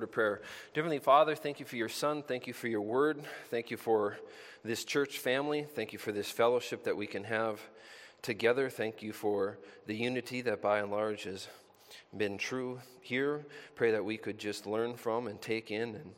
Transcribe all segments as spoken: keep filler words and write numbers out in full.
of prayer. Dear Heavenly Father, thank you for your Son. Thank you for your word. Thank you for this church family. Thank you for this fellowship that we can have together. Thank you for the unity that by and large has been true here. Pray that we could just learn from and take in and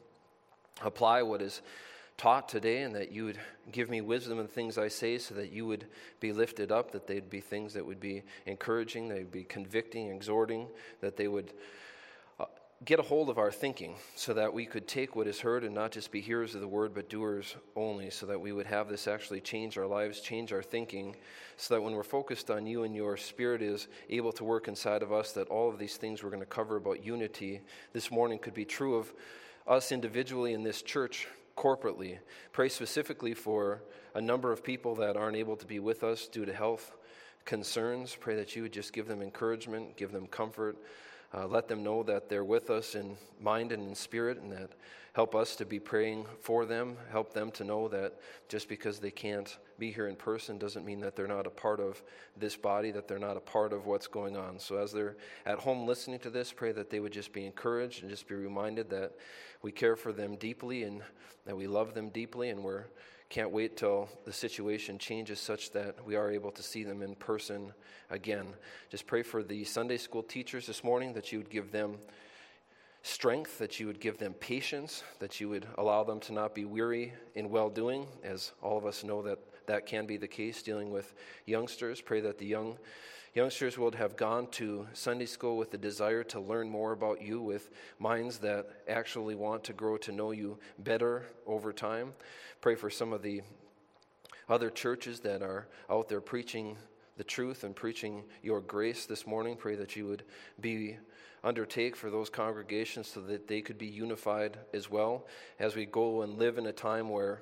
apply what is taught today, and that you would give me wisdom in the things I say so that you would be lifted up, that they'd be things that would be encouraging, they'd be convicting, exhorting, that they would uh, get a hold of our thinking so that we could take what is heard and not just be hearers of the word but doers only, so that we would have this actually change our lives, change our thinking, so that when we're focused on you and your Spirit is able to work inside of us, that all of these things we're going to cover about unity this morning could be true of us individually in this church corporately. Pray specifically for a number of people that aren't able to be with us due to health concerns. Pray that you would just give them encouragement, give them comfort, uh, let them know that they're with us in mind and in spirit, and that help us to be praying for them. Help them to know that just because they can't be here in person doesn't mean that they're not a part of this body, that they're not a part of what's going on. So as they're at home listening to this, pray that they would just be encouraged and just be reminded that we care for them deeply and that we love them deeply, and we can't wait till the situation changes such that we are able to see them in person again. Just pray for the Sunday school teachers this morning, that you would give them strength, that you would give them patience, that you would allow them to not be weary in well-doing, as all of us know that that can be the case dealing with youngsters. Pray that the young youngsters would have gone to Sunday school with the desire to learn more about you, with minds that actually want to grow to know you better over time. Pray for some of the other churches that are out there preaching the truth and preaching your grace this morning. Pray that you would be undertake for those congregations so that they could be unified as well, as we go and live in a time where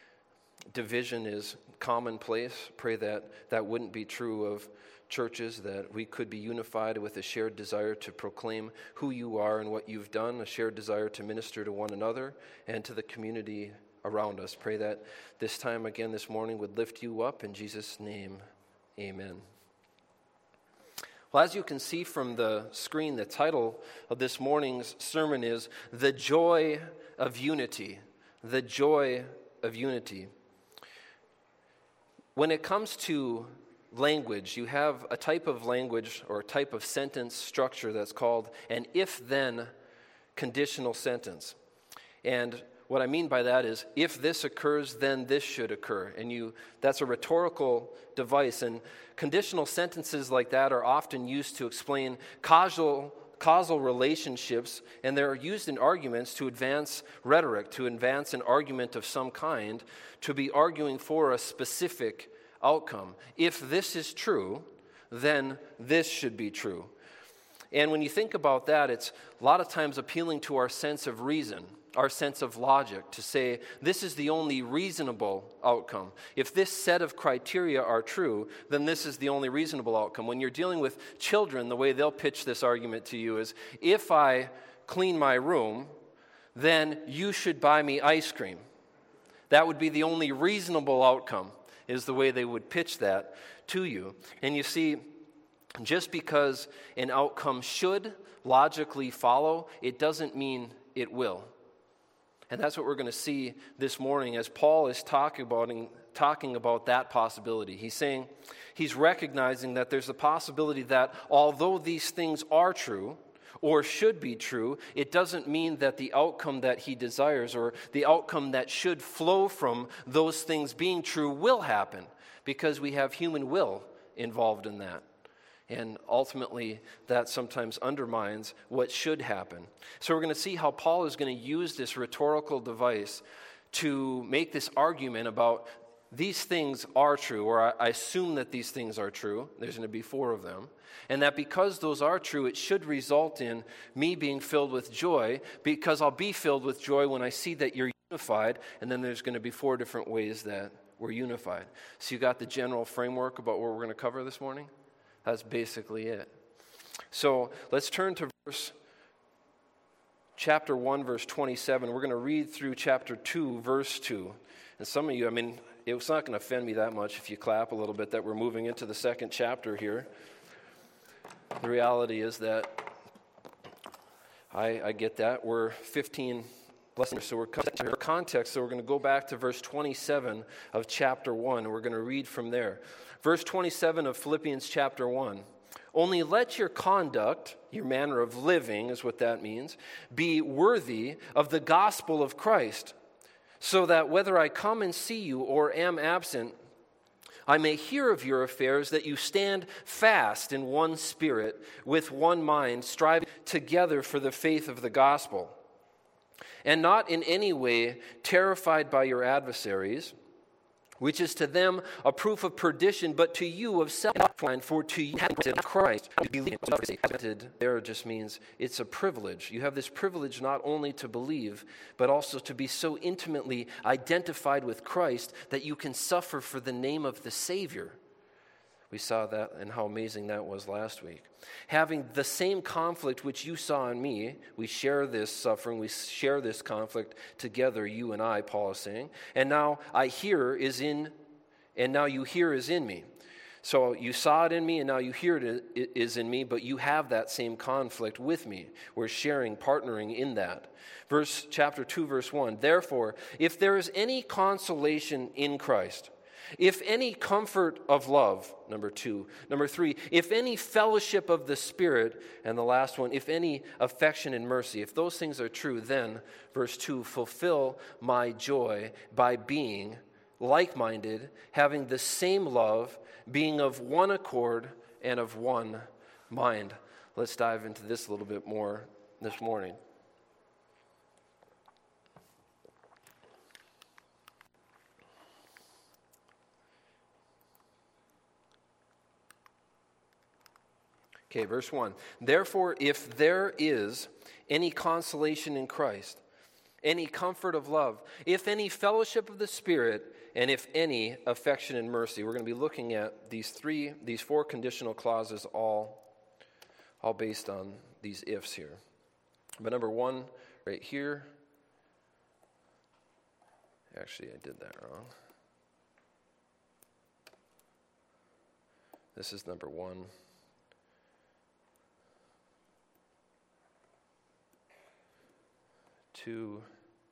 division is commonplace. Pray that that wouldn't be true of churches, that we could be unified with a shared desire to proclaim who you are and what you've done, a shared desire to minister to one another and to the community around us. Pray that this time again this morning would lift you up. In Jesus' name, amen. Well, as you can see from the screen, the title of this morning's sermon is The Joy of Unity. The Joy of Unity. When it comes to language, you have a type of language or a type of sentence structure that's called an if-then conditional sentence. And what I mean by that is, if this occurs, then this should occur. And you that's a rhetorical device. And conditional sentences like that are often used to explain causal causal relationships, and they're used in arguments to advance rhetoric, to advance an argument of some kind, to be arguing for a specific outcome. If this is true, then this should be true. And when you think about that, it's a lot of times appealing to our sense of reason, our sense of logic, to say this is the only reasonable outcome. If this set of criteria are true, then this is the only reasonable outcome. When you're dealing with children, the way they'll pitch this argument to you is, if I clean my room, then you should buy me ice cream. That would be the only reasonable outcome, is the way they would pitch that to you. And you see, just because an outcome should logically follow, it doesn't mean it will. And that's what we're going to see this morning as Paul is talking about, talking about that possibility. He's saying, he's recognizing that there's a possibility that although these things are true, or should be true, it doesn't mean that the outcome that he desires or the outcome that should flow from those things being true will happen, because we have human will involved in that. And ultimately, that sometimes undermines what should happen. So we're going to see how Paul is going to use this rhetorical device to make this argument about these things are true, or I assume that these things are true. There's going to be four of them. And that because those are true, it should result in me being filled with joy, because I'll be filled with joy when I see that you're unified. And then there's going to be four different ways that we're unified. So you got the general framework about what we're going to cover this morning? That's basically it. So let's turn to verse chapter one, verse twenty-seven. We're going to read through chapter two, verse two. And some of you, I mean, it's not going to offend me that much if you clap a little bit that we're moving into the second chapter here. The reality is that I, I get that. We're fifteen blessings, so we're coming to our context, so we're going to go back to verse twenty-seven of chapter one, and we're going to read from there. Verse twenty-seven of Philippians chapter one. Only let your conduct, your manner of living is what that means, be worthy of the gospel of Christ, so that whether I come and see you or am absent, I may hear of your affairs, that you stand fast in one spirit, with one mind, striving together for the faith of the gospel, and not in any way terrified by your adversaries, which is to them a proof of perdition, but to you of self-denying, for to you Christ. There just means it's a privilege. You have this privilege not only to believe, but also to be so intimately identified with Christ that you can suffer for the name of the Savior. We saw that and how amazing that was last week. Having the same conflict which you saw in me, we share this suffering, we share this conflict together, you and I, Paul is saying. And now I hear is in, and now you hear is in me. So you saw it in me, and now you hear it is in me, but you have that same conflict with me. We're sharing, partnering in that. Verse chapter two, verse one. Therefore, if there is any consolation in Christ, if any comfort of love, number two. Number three, if any fellowship of the Spirit, and the last one, if any affection and mercy. If those things are true, then, verse two, fulfill my joy by being like-minded, having the same love, being of one accord and of one mind. Let's dive into this a little bit more this morning. Okay, verse one. Therefore, if there is any consolation in Christ, any comfort of love, if any fellowship of the Spirit, and if any affection and mercy. We're going to be looking at these three, these four conditional clauses, all, all based on these ifs here. But number one, right here, actually I did that wrong. This is number one. Two.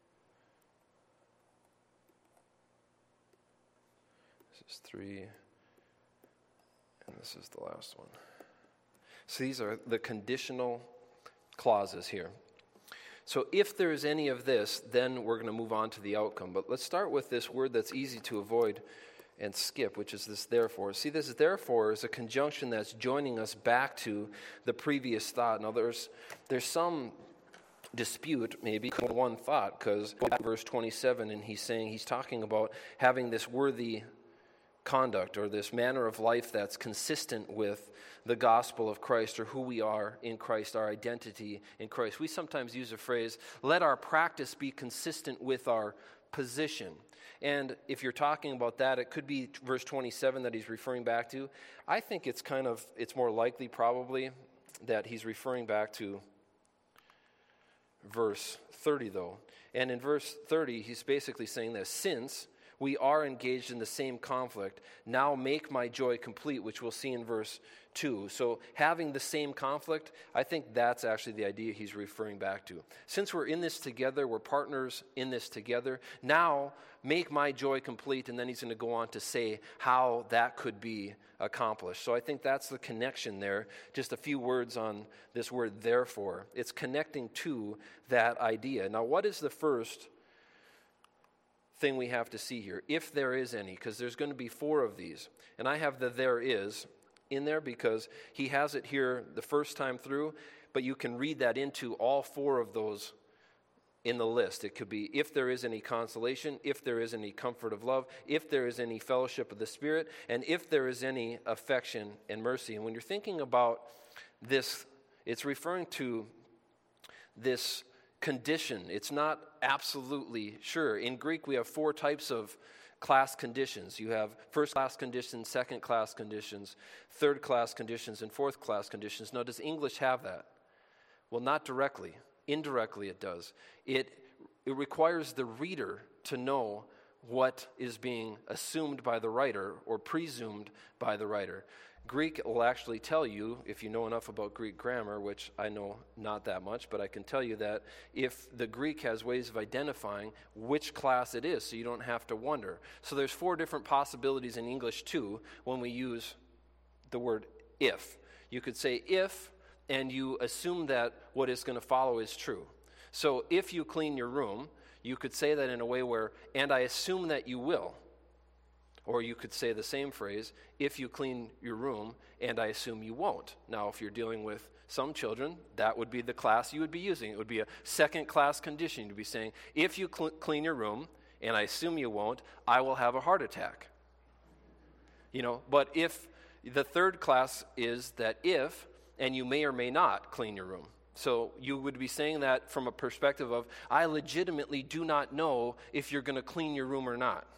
This is three. And this is the last one. So these are the conditional clauses here. So if there is any of this, then we're going to move on to the outcome. But let's start with this word that's easy to avoid and skip, which is this therefore. See, this therefore is a conjunction that's joining us back to the previous thought. Now, there's there's some dispute, maybe one thought, because verse twenty-seven, and he's saying, he's talking about having this worthy conduct or this manner of life that's consistent with the gospel of Christ, or who we are in Christ, our identity in Christ. We sometimes use a phrase, let our practice be consistent with our position. And if you're talking about that, it could be verse twenty-seven that he's referring back to. I think it's kind of, it's more likely probably that he's referring back to verse thirty, though. And in verse thirty, he's basically saying this: since we are engaged in the same conflict, now make my joy complete, which we'll see in verse two. So having the same conflict, I think that's actually the idea he's referring back to. Since we're in this together, we're partners in this together, now make my joy complete, and then he's going to go on to say how that could be accomplished. So I think that's the connection there. Just a few words on this word therefore. It's connecting to that idea. Now, what is the first thing we have to see here, if there is any? Because there's going to be four of these. And I have the there is in there because he has it here the first time through, but you can read that into all four of those in the list. It could be if there is any consolation, if there is any comfort of love, if there is any fellowship of the Spirit, and if there is any affection and mercy. And when you're thinking about this, it's referring to this condition. It's not absolutely sure. In Greek, we have four types of class conditions. You have first class conditions, second class conditions, third class conditions, and fourth class conditions. Now, does English have that? Well, not directly. Indirectly, it does. It, it requires the reader to know what is being assumed by the writer or presumed by the writer. Greek will actually tell you, if you know enough about Greek grammar, which I know not that much, but I can tell you that if the Greek has ways of identifying which class it is, so you don't have to wonder. So there's four different possibilities in English too when we use the word if. You could say if, and you assume that what is going to follow is true. So if you clean your room, you could say that in a way where, and I assume that you will. Or you could say the same phrase, if you clean your room, and I assume you won't. Now, if you're dealing with some children, that would be the class you would be using. It would be a second-class condition. You'd be saying, if you cl- clean your room, and I assume you won't, I will have a heart attack. You know, but if the third class is that if, and you may or may not clean your room. So you would be saying that from a perspective of, I legitimately do not know if you're going to clean your room or not.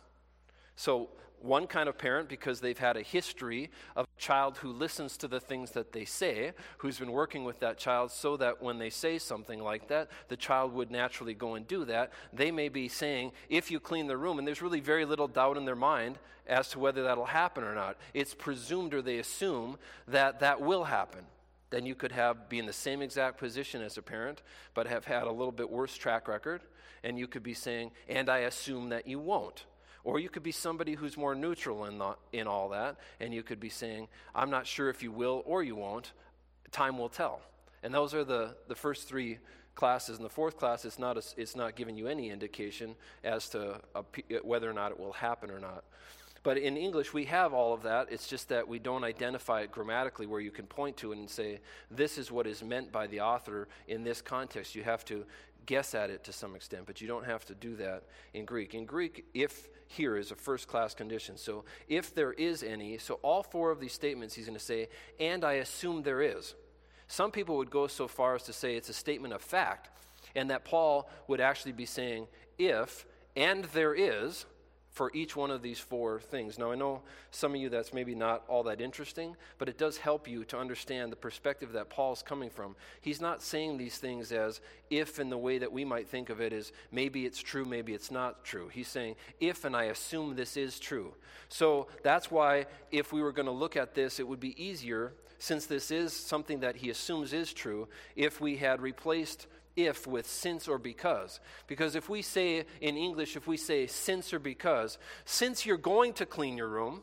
So one kind of parent, because they've had a history of a child who listens to the things that they say, who's been working with that child so that when they say something like that, the child would naturally go and do that. They may be saying, if you clean the room, and there's really very little doubt in their mind as to whether that'll happen or not. It's presumed or they assume that that will happen. Then you could have be in the same exact position as a parent, but have had a little bit worse track record, and you could be saying, and I assume that you won't. Or you could be somebody who's more neutral in, the, in all that, and you could be saying, I'm not sure if you will or you won't. Time will tell. And those are the, the first three classes. And the fourth class, it's not, a, it's not giving you any indication as to a, whether or not it will happen or not. But in English, we have all of that. It's just that we don't identify it grammatically where you can point to it and say, this is what is meant by the author in this context. You have to guess at it to some extent, but you don't have to do that in Greek. In Greek, if here is a first-class condition. So if there is any, so all four of these statements he's going to say, and I assume there is. Some people would go so far as to say it's a statement of fact, and that Paul would actually be saying, if, and there is, for each one of these four things. Now, I know some of you that's maybe not all that interesting, but it does help you to understand the perspective that Paul's coming from. He's not saying these things as if in the way that we might think of it is maybe it's true, maybe it's not true. He's saying if, and I assume this is true. So that's why if we were going to look at this, it would be easier, since this is something that he assumes is true, if we had replaced if with since or because. Because if we say in English, if we say since or because, since you're going to clean your room,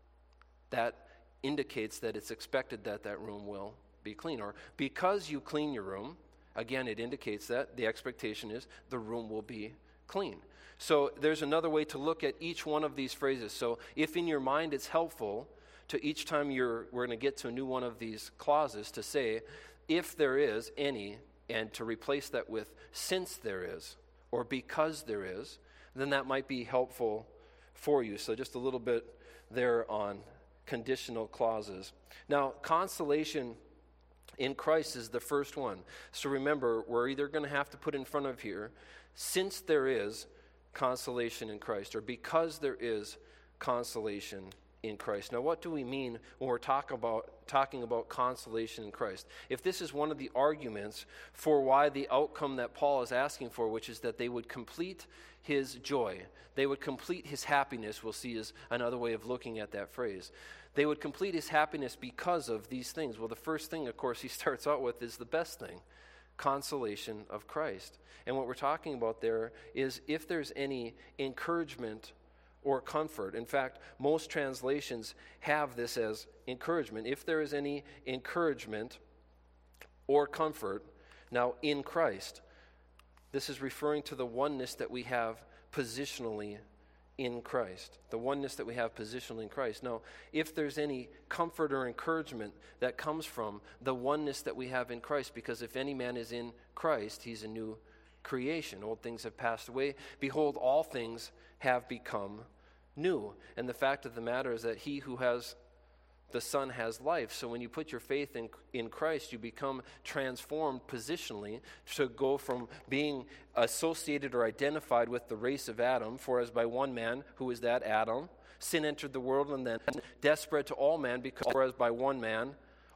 that indicates that it's expected that that room will be clean. Or because you clean your room, again, it indicates that the expectation is the room will be clean. So there's another way to look at each one of these phrases. So if in your mind it's helpful to each time you're, we're going to get to a new one of these clauses to say, if there is any, and to replace that with since there is, or because there is, then that might be helpful for you. So just a little bit there on conditional clauses. Now, consolation in Christ is the first one. So remember, we're either going to have to put in front of here, since there is consolation in Christ, or because there is consolation in Christ. Now, what do we mean when we're talk about, talking about consolation in Christ? If this is one of the arguments for why the outcome that Paul is asking for, which is that they would complete his joy, they would complete his happiness, we'll see is another way of looking at that phrase. They would complete his happiness because of these things. Well, the first thing, of course, he starts out with is the best thing, consolation of Christ. And what we're talking about there is if there's any encouragement or comfort. In fact, most translations have this as encouragement. If there is any encouragement or comfort, now in Christ, this is referring to the oneness that we have positionally in Christ. The oneness that we have positionally in Christ. Now, if there's any comfort or encouragement that comes from the oneness that we have in Christ, because if any man is in Christ, he's a new creation. Old things have passed away. Behold, all things have become new. And the fact of the matter is that he who has the Son has life. So when you put your faith in, in Christ, you become transformed positionally to go from being associated or identified with the race of Adam, for as by one man, who is that Adam, sin entered the world, and then death spread to all men, because whereas by one man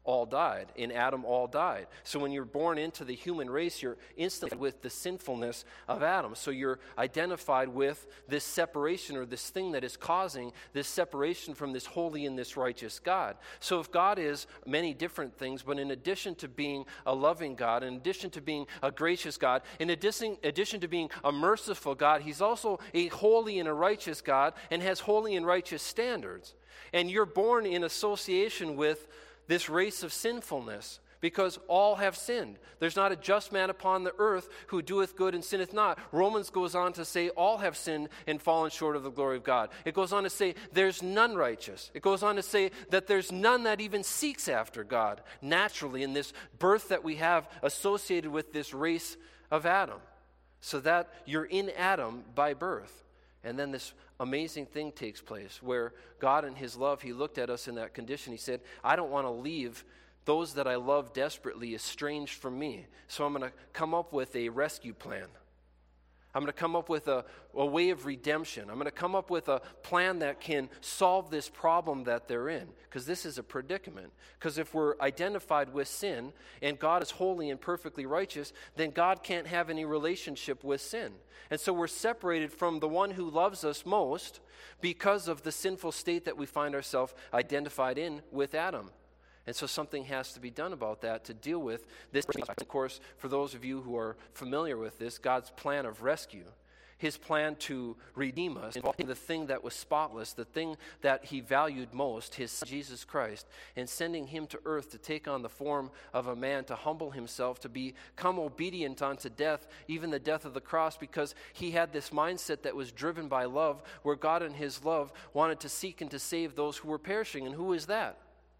all died. In Adam, all died. So when you're born into the human race, you're instantly with the sinfulness of Adam. So you're identified with this separation, or this thing that is causing this separation from this holy and this righteous God. So if God is many different things, but in addition to being a loving God, in addition to being a gracious God, in addition, addition to being a merciful God, he's also a holy and a righteous God and has holy and righteous standards. And you're born in association with this race of sinfulness, because all have sinned. There's not a just man upon the earth who doeth good and sinneth not. Romans goes on to say all have sinned and fallen short of the glory of God. It goes on to say there's none righteous. It goes on to say that there's none that even seeks after God naturally in this birth that we have associated with this race of Adam. So that you're in Adam by birth. And then this amazing thing takes place where God in his love, he looked at us in that condition. He said, I don't want to leave those that I love desperately estranged from me. So I'm going to come up with a rescue plan. I'm going to come up with a, a way of redemption. I'm going to come up with a plan that can solve this problem that they're in. Because this is a predicament. Because if we're identified with sin and God is holy and perfectly righteous, then God can't have any relationship with sin. And so we're separated from the one who loves us most because of the sinful state that we find ourselves identified in with Adam. And so something has to be done about that to deal with this. Of course, for those of you who are familiar with this, God's plan of rescue, his plan to redeem us, involving the thing that was spotless, the thing that he valued most, his son, Jesus Christ, and sending him to earth to take on the form of a man, to humble himself, to become obedient unto death, even the death of the cross, because he had this mindset that was driven by love, where God in his love wanted to seek and to save those who were perishing. And who is that?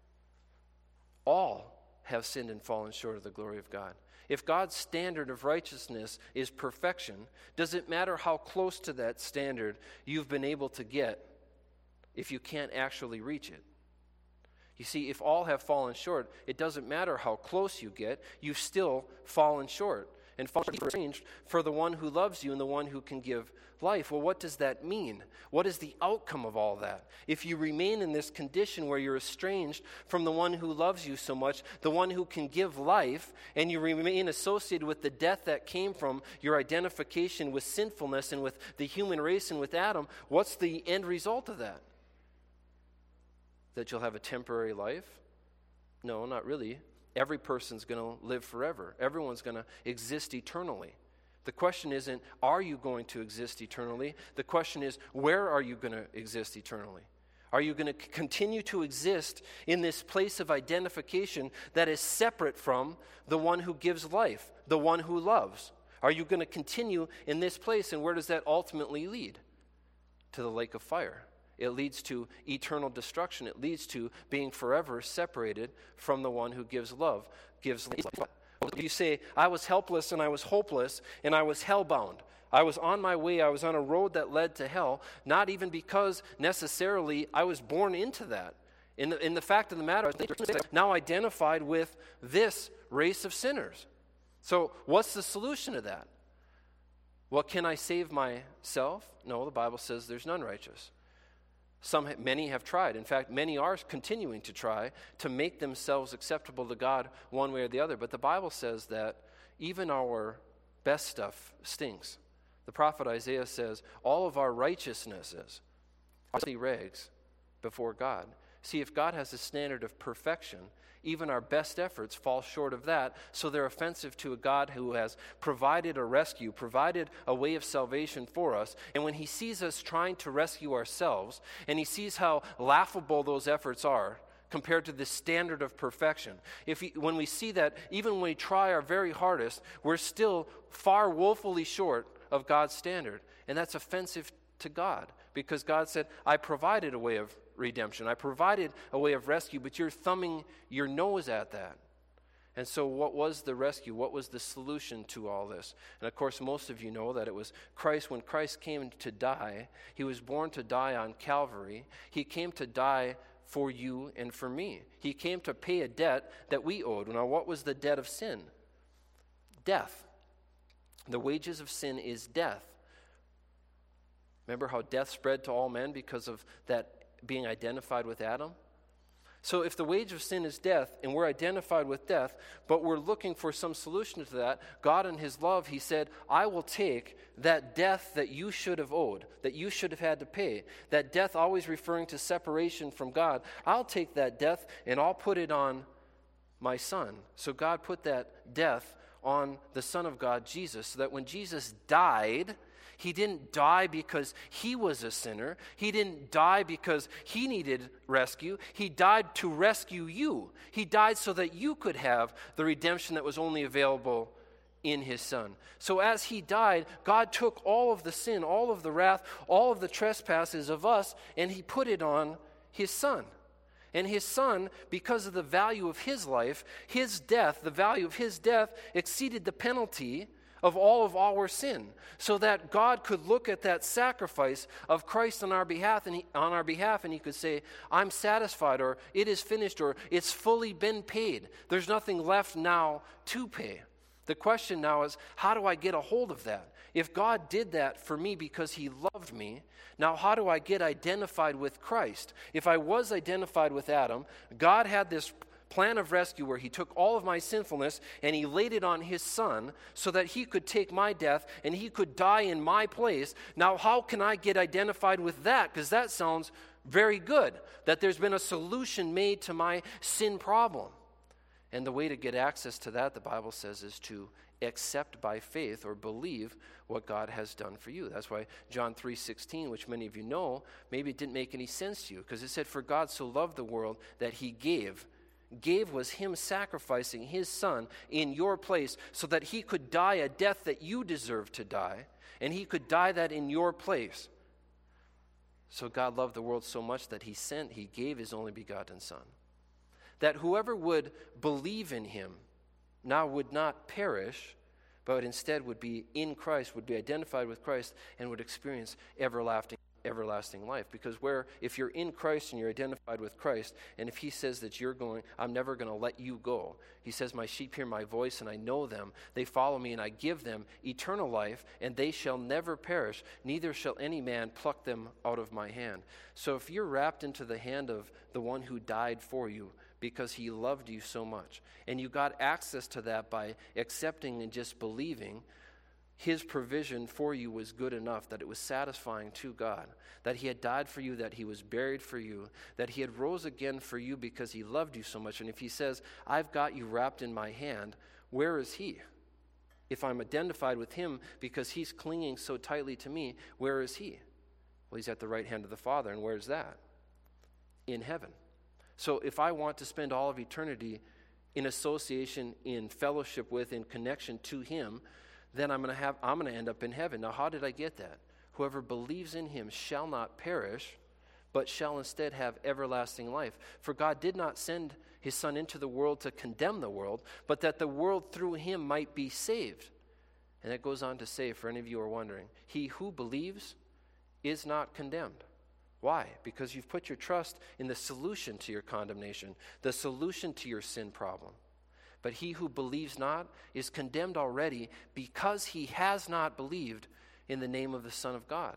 All have sinned and fallen short of the glory of God. If God's standard of righteousness is perfection, does it matter how close to that standard you've been able to get if you can't actually reach it? You see, if all have fallen short, it doesn't matter how close you get, you've still fallen short. And fallen short for the one who loves you and the one who can give life. Well, what does that mean? What is the outcome of all that? If you remain in this condition where you're estranged from the one who loves you so much, the one who can give life, and you remain associated with the death that came from your identification with sinfulness and with the human race and with Adam, what's the end result of that? That you'll have a temporary life? No, not really. Every person's going to live forever. Everyone's going to exist eternally. The question isn't, are you going to exist eternally? The question is, where are you going to exist eternally? Are you going to continue to exist in this place of identification that is separate from the one who gives life, the one who loves? Are you going to continue in this place, and where does that ultimately lead? To the lake of fire. It leads to eternal destruction. It leads to being forever separated from the one who gives love, gives life. You say, I was helpless and I was hopeless and I was hellbound. I was on my way. I was on a road that led to hell, not even because necessarily I was born into that. In the, in the fact of the matter, I'm now identified with this race of sinners. So what's the solution to that? Well, can I save myself? No, the Bible says there's none righteous. Some, many have tried. In fact, many are continuing to try to make themselves acceptable to God one way or the other. But the Bible says that even our best stuff stinks. The prophet Isaiah says, all of our righteousnesses are filthy rags before God. See, if God has a standard of perfection, even our best efforts fall short of that, so they're offensive to a God who has provided a rescue, provided a way of salvation for us. And when he sees us trying to rescue ourselves, and he sees how laughable those efforts are compared to the standard of perfection, if he, when we see that even when we try our very hardest, we're still far woefully short of God's standard, and that's offensive to God, because God said, I provided a way of redemption. I provided a way of rescue, but you're thumbing your nose at that. And so what was the rescue? What was the solution to all this? And of course, most of you know that it was Christ. When Christ came to die, he was born to die on Calvary. He came to die for you and for me. He came to pay a debt that we owed. Now, what was the debt of sin? Death. The wages of sin is death. Remember how death spread to all men because of that being identified with Adam? So if the wage of sin is death, and we're identified with death, but we're looking for some solution to that, God in his love, he said, I will take that death that you should have owed, that you should have had to pay, that death always referring to separation from God, I'll take that death and I'll put it on my son. So God put that death on the Son of God, Jesus, so that when Jesus died, he didn't die because he was a sinner. He didn't die because he needed rescue. He died to rescue you. He died so that you could have the redemption that was only available in his Son. So as he died, God took all of the sin, all of the wrath, all of the trespasses of us, and he put it on his Son. And his Son, because of the value of his life, his death, the value of his death exceeded the penalty of all of our sin, so that God could look at that sacrifice of Christ on our behalf, and he, on our behalf, and he could say, I'm satisfied, or it is finished, or it's fully been paid. There's nothing left now to pay. The question now is, how do I get a hold of that? If God did that for me because he loved me, now how do I get identified with Christ? If I was identified with Adam, God had this plan of rescue where he took all of my sinfulness and he laid it on his Son so that he could take my death and he could die in my place. Now, how can I get identified with that? Because that sounds very good, that there's been a solution made to my sin problem. And the way to get access to that, the Bible says, is to accept by faith or believe what God has done for you. That's why John three sixteen, which many of you know, maybe it didn't make any sense to you, because it said, for God so loved the world that he gave. Gave was him sacrificing his Son in your place so that he could die a death that you deserve to die, and he could die that in your place. So God loved the world so much that he sent, he gave his only begotten Son, that whoever would believe in him now would not perish, but instead would be in Christ, would be identified with Christ, and would experience everlasting everlasting life. Because where, if you're in Christ and you're identified with Christ, and if he says that you're going, I'm never going to let you go. He says, my sheep hear my voice and I know them. They follow me and I give them eternal life, and they shall never perish. Neither shall any man pluck them out of my hand. So if you're wrapped into the hand of the one who died for you because he loved you so much, and you got access to that by accepting and just believing, his provision for you was good enough, that it was satisfying to God, that he had died for you, that he was buried for you, that he had rose again for you because he loved you so much. And if he says, I've got you wrapped in my hand, where is he? If I'm identified with him because he's clinging so tightly to me, where is he? Well, he's at the right hand of the Father. And where's that? In heaven. So if I want to spend all of eternity in association, in fellowship with, in connection to him, then I'm going to have I'm going to end up in heaven. Now, how did I get that? Whoever believes in him shall not perish, but shall instead have everlasting life. For God did not send his Son into the world to condemn the world, but that the world through him might be saved. And it goes on to say, for any of you who are wondering, he who believes is not condemned. Why? Because you've put your trust in the solution to your condemnation, the solution to your sin problem. But he who believes not is condemned already because he has not believed in the name of the Son of God.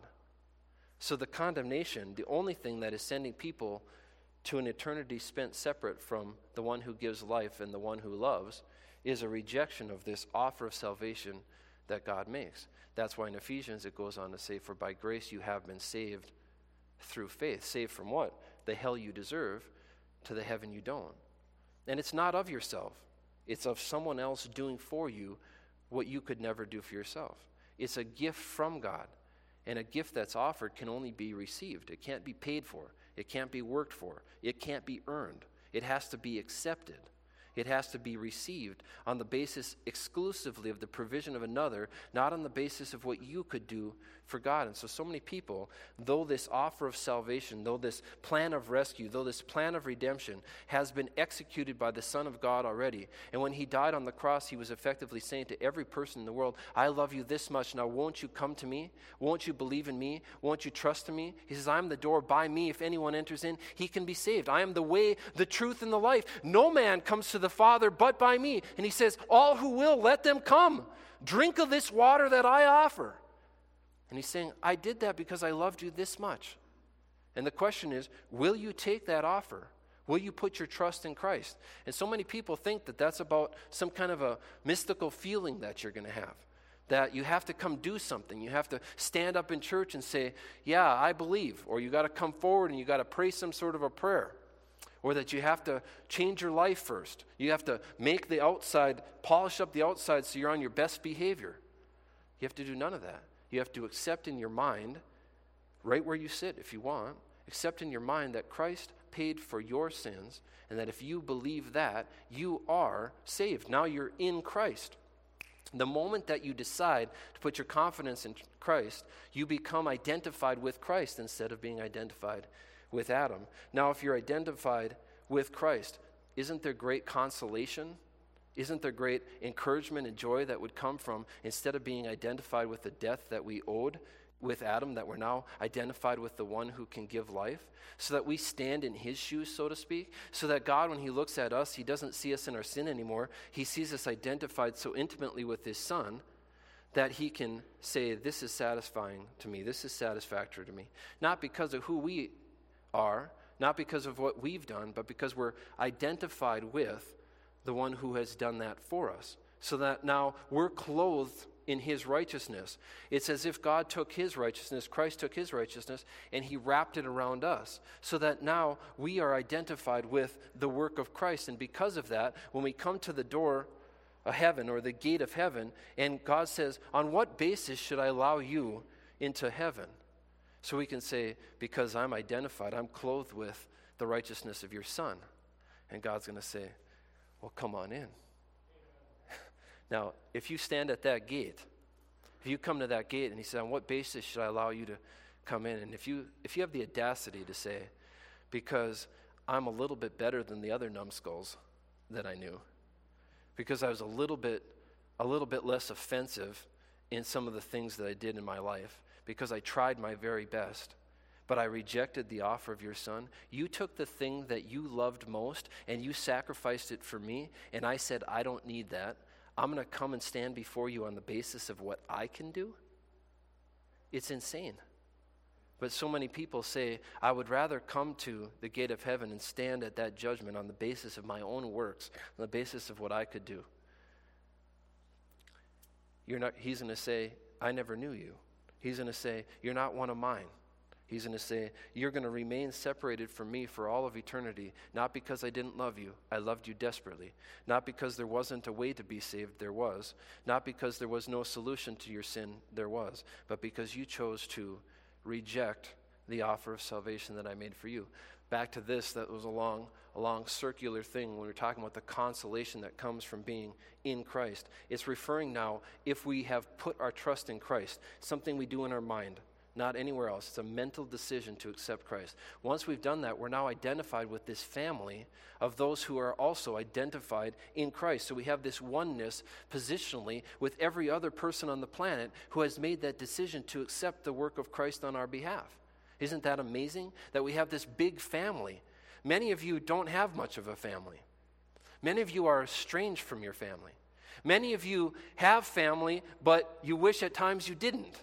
So the condemnation, the only thing that is sending people to an eternity spent separate from the one who gives life and the one who loves, is a rejection of this offer of salvation that God makes. That's why in Ephesians it goes on to say, for by grace you have been saved through faith. Saved from what? The hell you deserve to the heaven you don't. And it's not of yourself. It's of someone else doing for you what you could never do for yourself. It's a gift from God. And a gift that's offered can only be received. It can't be paid for. It can't be worked for. It can't be earned. It has to be accepted. It has to be received on the basis exclusively of the provision of another, not on the basis of what you could do for God. And so, so many people, though this offer of salvation, though this plan of rescue, though this plan of redemption has been executed by the Son of God already, and when he died on the cross, he was effectively saying to every person in the world, I love you this much, now won't you come to me? Won't you believe in me? Won't you trust in me? He says, I am the door. By me, if anyone enters in, he can be saved. I am the way, the truth, and the life. No man comes to the Father but by me. And he says, all who will, let them come. Drink of this water that I offer. And he's saying, I did that because I loved you this much. And the question is, will you take that offer? Will you put your trust in Christ? And so many people think that that's about some kind of a mystical feeling that you're going to have, that you have to come do something. You have to stand up in church and say, yeah, I believe. Or you got to come forward and you got to pray some sort of a prayer. Or that you have to change your life first. You have to make the outside, polish up the outside so you're on your best behavior. You have to do none of that. You have to accept in your mind, right where you sit if you want, accept in your mind that Christ paid for your sins, and that if you believe that, you are saved. Now you're in Christ. The moment that you decide to put your confidence in Christ, you become identified with Christ instead of being identified with Adam. Now, if you're identified with Christ, isn't there great consolation? Isn't there great encouragement and joy that would come from, instead of being identified with the death that we owed with Adam, that we're now identified with the one who can give life, so that we stand in his shoes, so to speak, so that God, when he looks at us, he doesn't see us in our sin anymore. He sees us identified so intimately with his Son that he can say, this is satisfying to me, this is satisfactory to me. Not because of who we are, not because of what we've done, but because we're identified with the one who has done that for us, so that now we're clothed in his righteousness. It's as if God took his righteousness, Christ took his righteousness, and he wrapped it around us, so that now we are identified with the work of Christ. And because of that, when we come to the door of heaven, or the gate of heaven, and God says, on what basis should I allow you into heaven? So we can say, because I'm identified, I'm clothed with the righteousness of your Son. And God's going to say, well, come on in. Now, if you stand at that gate, if you come to that gate and he said, on what basis should I allow you to come in? And if you if you have the audacity to say, because I'm a little bit better than the other numbskulls that I knew, because I was a little bit a little bit less offensive in some of the things that I did in my life, because I tried my very best, but I rejected the offer of your Son. You took the thing that you loved most and you sacrificed it for me, and I said, I don't need that. I'm going to come and stand before you on the basis of what I can do? It's insane. But so many people say, I would rather come to the gate of heaven and stand at that judgment on the basis of my own works, on the basis of what I could do. You're not. He's going to say, I never knew you. He's going to say, you're not one of mine. He's going to say, you're going to remain separated from me for all of eternity, not because I didn't love you. I loved you desperately. Not because there wasn't a way to be saved. There was. Not because there was no solution to your sin. There was. But because you chose to reject the offer of salvation that I made for you. Back to this, that was a long, a long circular thing when we're talking about the consolation that comes from being in Christ. It's referring now, if we have put our trust in Christ, something we do in our mind, not anywhere else. It's a mental decision to accept Christ. Once we've done that, we're now identified with this family of those who are also identified in Christ. So we have this oneness positionally with every other person on the planet who has made that decision to accept the work of Christ on our behalf. Isn't that amazing? That we have this big family. Many of you don't have much of a family. Many of you are estranged from your family. Many of you have family, but you wish at times you didn't.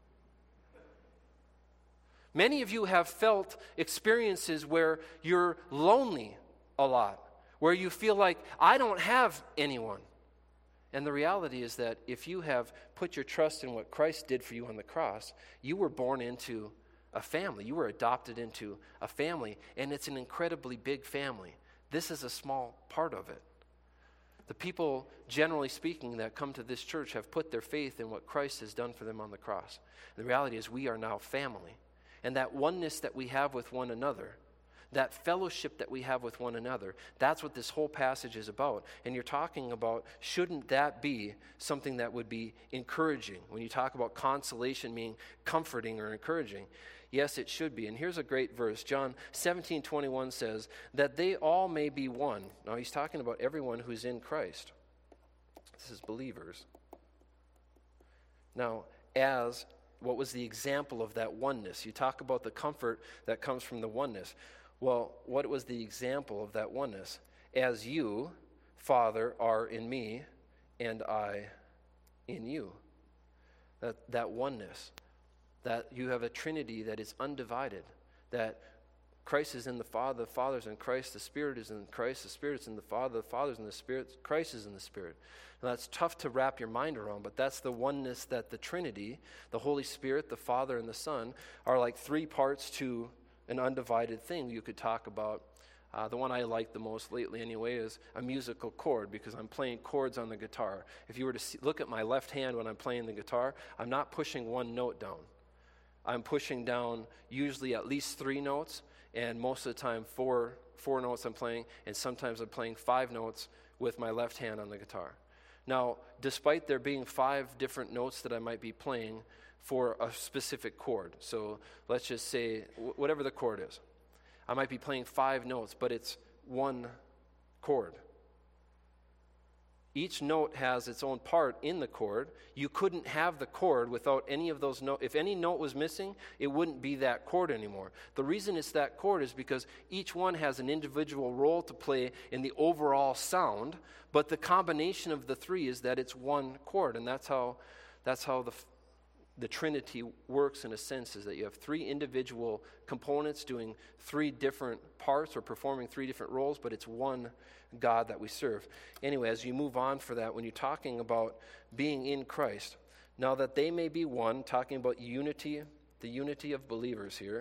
Many of you have felt experiences where you're lonely a lot, where you feel like, I don't have anyone. And the reality is that if you have put your trust in what Christ did for you on the cross, you were born into a family. You were adopted into a family, and it's an incredibly big family. This is a small part of it. The people, generally speaking, that come to this church have put their faith in what Christ has done for them on the cross. The reality is we are now family. And that oneness that we have with one another, that fellowship that we have with one another, that's what this whole passage is about. And you're talking about, shouldn't that be something that would be encouraging? When you talk about consolation meaning comforting or encouraging, yes, it should be. And here's a great verse. John seventeen twenty-one says, that they all may be one. Now he's talking about everyone who's in Christ. This is believers. Now, as what was the example of that oneness? You talk about the comfort that comes from the oneness. Well, what was the example of that oneness? As you, Father, are in me, and I in you. That, that oneness. That you have a Trinity that is undivided. That Christ is in the Father, the Father is in Christ, the Spirit is in Christ, the Spirit is in the Father, the Father is in the Spirit, Christ is in the Spirit. Now that's tough to wrap your mind around, but that's the oneness that the Trinity, the Holy Spirit, the Father, and the Son, are like three parts to an undivided thing. You could talk about, uh, the one I like the most lately anyway is a musical chord, because I'm playing chords on the guitar. If you were to see, look at my left hand when I'm playing the guitar, I'm not pushing one note down. I'm pushing down usually at least three notes, and most of the time four four notes I'm playing, and sometimes I'm playing five notes with my left hand on the guitar. Now, despite there being five different notes that I might be playing for a specific chord, so let's just say wh- whatever the chord is, I might be playing five notes, but it's one chord. Each note has its own part in the chord. You couldn't have the chord without any of those notes. If any note was missing, it wouldn't be that chord anymore. The reason it's that chord is because each one has an individual role to play in the overall sound, but the combination of the three is that it's one chord, and that's how that's how the the Trinity works in a sense, is that you have three individual components doing three different parts or performing three different roles, but it's one God that we serve. Anyway, as you move on for that, when you're talking about being in Christ, now that they may be one, talking about unity, the unity of believers here,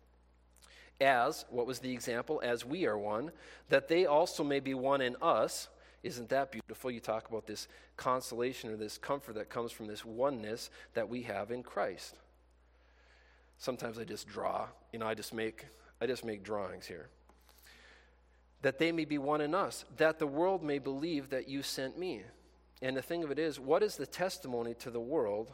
as, what was the example? As we are one, that they also may be one in us. Isn't that beautiful? You talk about this consolation or this comfort that comes from this oneness that we have in Christ. Sometimes I just draw, you know, I just make I just make drawings here. That they may be one in us, that the world may believe that you sent me. And the thing of it is, what is the testimony to the world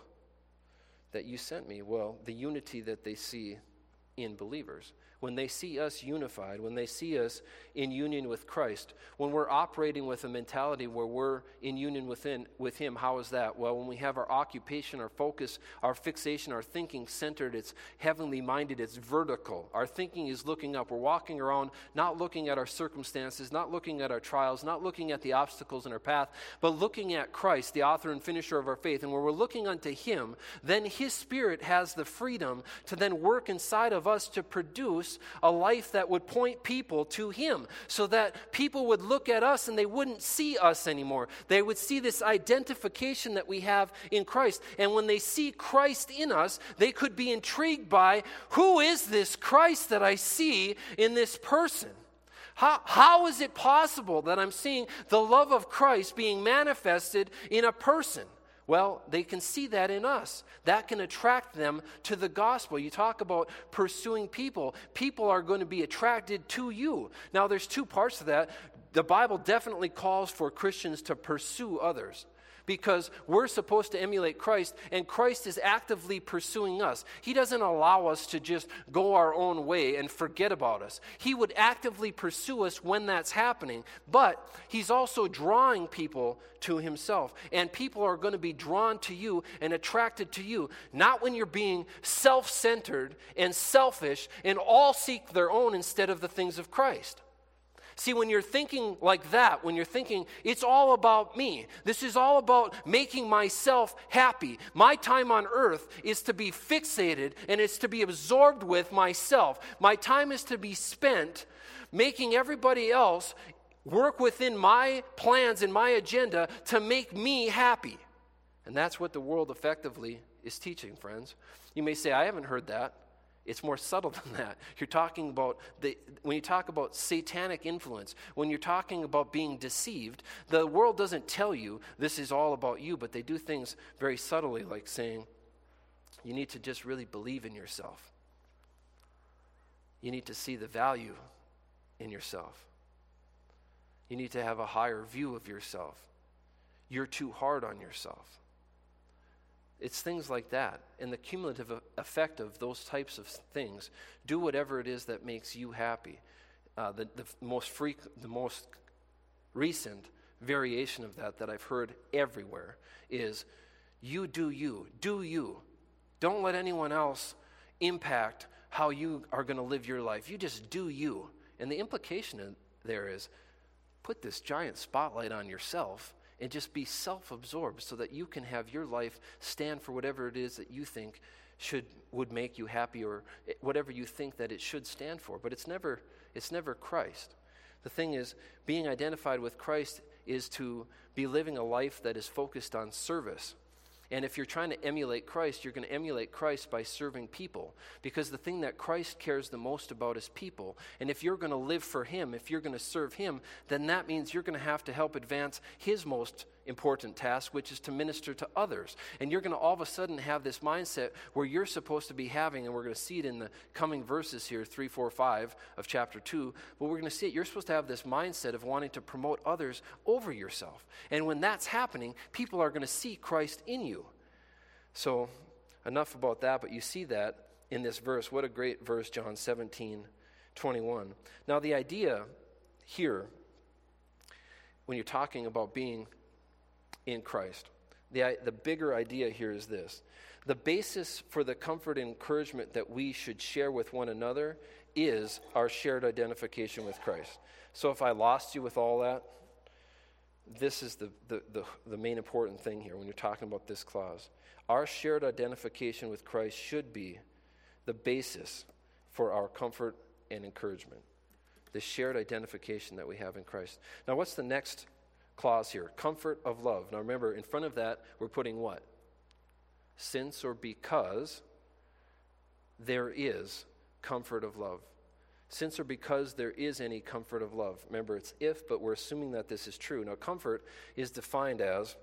that you sent me? Well, the unity that they see in believers. When they see us unified, when they see us in union with Christ, when we're operating with a mentality where we're in union within, with Him, how is that? Well, when we have our occupation, our focus, our fixation, our thinking centered, it's heavenly minded, it's vertical. Our thinking is looking up. We're walking around not looking at our circumstances, not looking at our trials, not looking at the obstacles in our path, but looking at Christ, the author and finisher of our faith. And when we're looking unto Him, then His Spirit has the freedom to then work inside of us to produce a life that would point people to Him, so that people would look at us and they wouldn't see us anymore. They would see this identification that we have in Christ. And when they see Christ in us, they could be intrigued by, who is this Christ that I see in this person? How, how is it possible that I'm seeing the love of Christ being manifested in a person? Well, they can see that in us. That can attract them to the gospel. You talk about pursuing people. People are going to be attracted to you. Now, there's two parts to that. The Bible definitely calls for Christians to pursue others, because we're supposed to emulate Christ, and Christ is actively pursuing us. He doesn't allow us to just go our own way and forget about us. He would actively pursue us when that's happening, but He's also drawing people to Himself, and people are going to be drawn to you and attracted to you, not when you're being self-centered and selfish and all seek their own instead of the things of Christ. See, when you're thinking like that, when you're thinking, it's all about me, this is all about making myself happy. My time on earth is to be fixated and it's to be absorbed with myself. My time is to be spent making everybody else work within my plans and my agenda to make me happy. And that's what the world effectively is teaching, friends. You may say, I haven't heard that. It's more subtle than that. You're talking about, the, when you talk about satanic influence, when you're talking about being deceived, the world doesn't tell you this is all about you, but they do things very subtly, like saying, you need to just really believe in yourself. You need to see the value in yourself. You need to have a higher view of yourself. You're too hard on yourself. It's things like that. And the cumulative effect of those types of things, do whatever it is that makes you happy. Uh, the, the most frequent, the most recent variation of that that I've heard everywhere is, you do you, do you. Don't let anyone else impact how you are going to live your life. You just do you. And the implication there is, put this giant spotlight on yourself and just be self-absorbed so that you can have your life stand for whatever it is that you think should would make you happy, or whatever you think that it should stand for. But it's never it's never Christ. The thing is, being identified with Christ is to be living a life that is focused on service. And if you're trying to emulate Christ, you're going to emulate Christ by serving people. Because the thing that Christ cares the most about is people. And if you're going to live for him, if you're going to serve him, then that means you're going to have to help advance his most important task, which is to minister to others. And you're going to all of a sudden have this mindset where you're supposed to be having, and we're going to see it in the coming verses here, three, four, five of chapter two, but we're going to see it. You're supposed to have this mindset of wanting to promote others over yourself. And when that's happening, people are going to see Christ in you. So enough about that, but you see that in this verse. What a great verse, John seventeen twenty-one. Now the idea here, when you're talking about being in Christ, the, the bigger idea here is this. The basis for the comfort and encouragement that we should share with one another is our shared identification with Christ. So if I lost you with all that, this is the, the, the, the main important thing here when you're talking about this clause. Our shared identification with Christ should be the basis for our comfort and encouragement. The shared identification that we have in Christ. Now what's the next clause here? Comfort of love. Now remember, in front of that, we're putting what? Since or because there is comfort of love. Since or because there is any comfort of love. Remember, it's if, but we're assuming that this is true. Now, comfort is defined as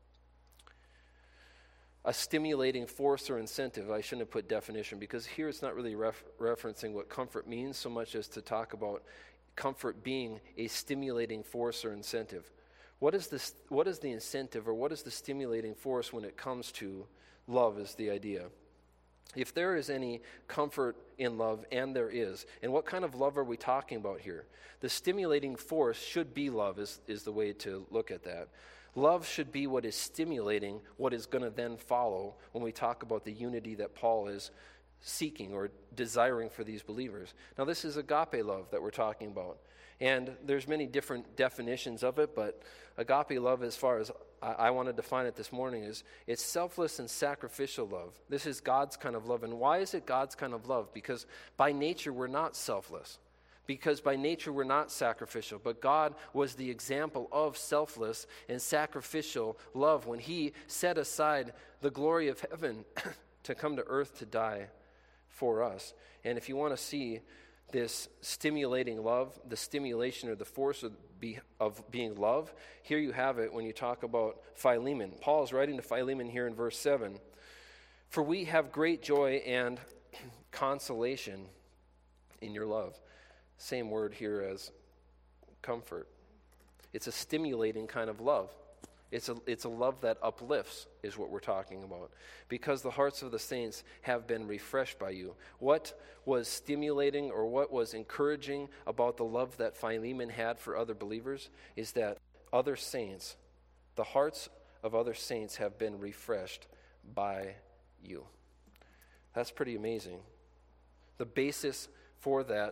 a stimulating force or incentive. I shouldn't have put definition, because here it's not really ref- referencing what comfort means so much as to talk about comfort being a stimulating force or incentive. What is this? What is the incentive, or what is the stimulating force when it comes to love is the idea. If there is any comfort in love, and there is, and what kind of love are we talking about here? The stimulating force should be love is, is the way to look at that. Love should be what is stimulating what is going to then follow when we talk about the unity that Paul is seeking or desiring for these believers. Now this is agape love that we're talking about. And there's many different definitions of it, but agape love, as far as I, I want to define it this morning, is it's selfless and sacrificial love. This is God's kind of love. And why is it God's kind of love? Because by nature we're not selfless. Because by nature we're not sacrificial. But God was the example of selfless and sacrificial love when he set aside the glory of heaven to come to earth to die for us. And if you want to see this stimulating love, the stimulation or the force of, be, of being love, here you have it when you talk about Philemon. Paul is writing to Philemon here in verse seven. For we have great joy and consolation in your love. Same word here as comfort. It's a stimulating kind of love. It's a, it's a love that uplifts is what we're talking about. Because the hearts of the saints have been refreshed by you. What was stimulating or what was encouraging about the love that Philemon had for other believers is that other saints, the hearts of other saints have been refreshed by you. That's pretty amazing. The basis for that,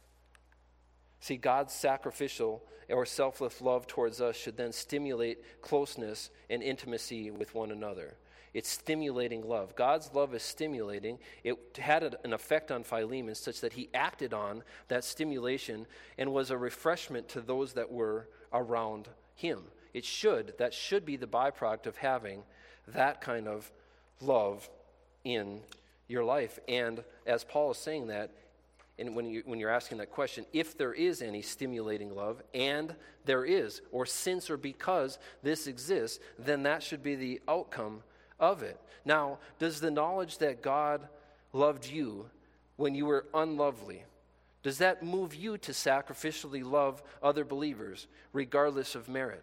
see, God's sacrificial or selfless love towards us should then stimulate closeness and intimacy with one another. It's stimulating love. God's love is stimulating. It had an effect on Philemon such that he acted on that stimulation and was a refreshment to those that were around him. It should, that should be the byproduct of having that kind of love in your life. And as Paul is saying that, and when, you, when you're asking that question, if there is any stimulating love, and there is, or since or because this exists, then that should be the outcome of it. Now, does the knowledge that God loved you when you were unlovely, does that move you to sacrificially love other believers, regardless of merit?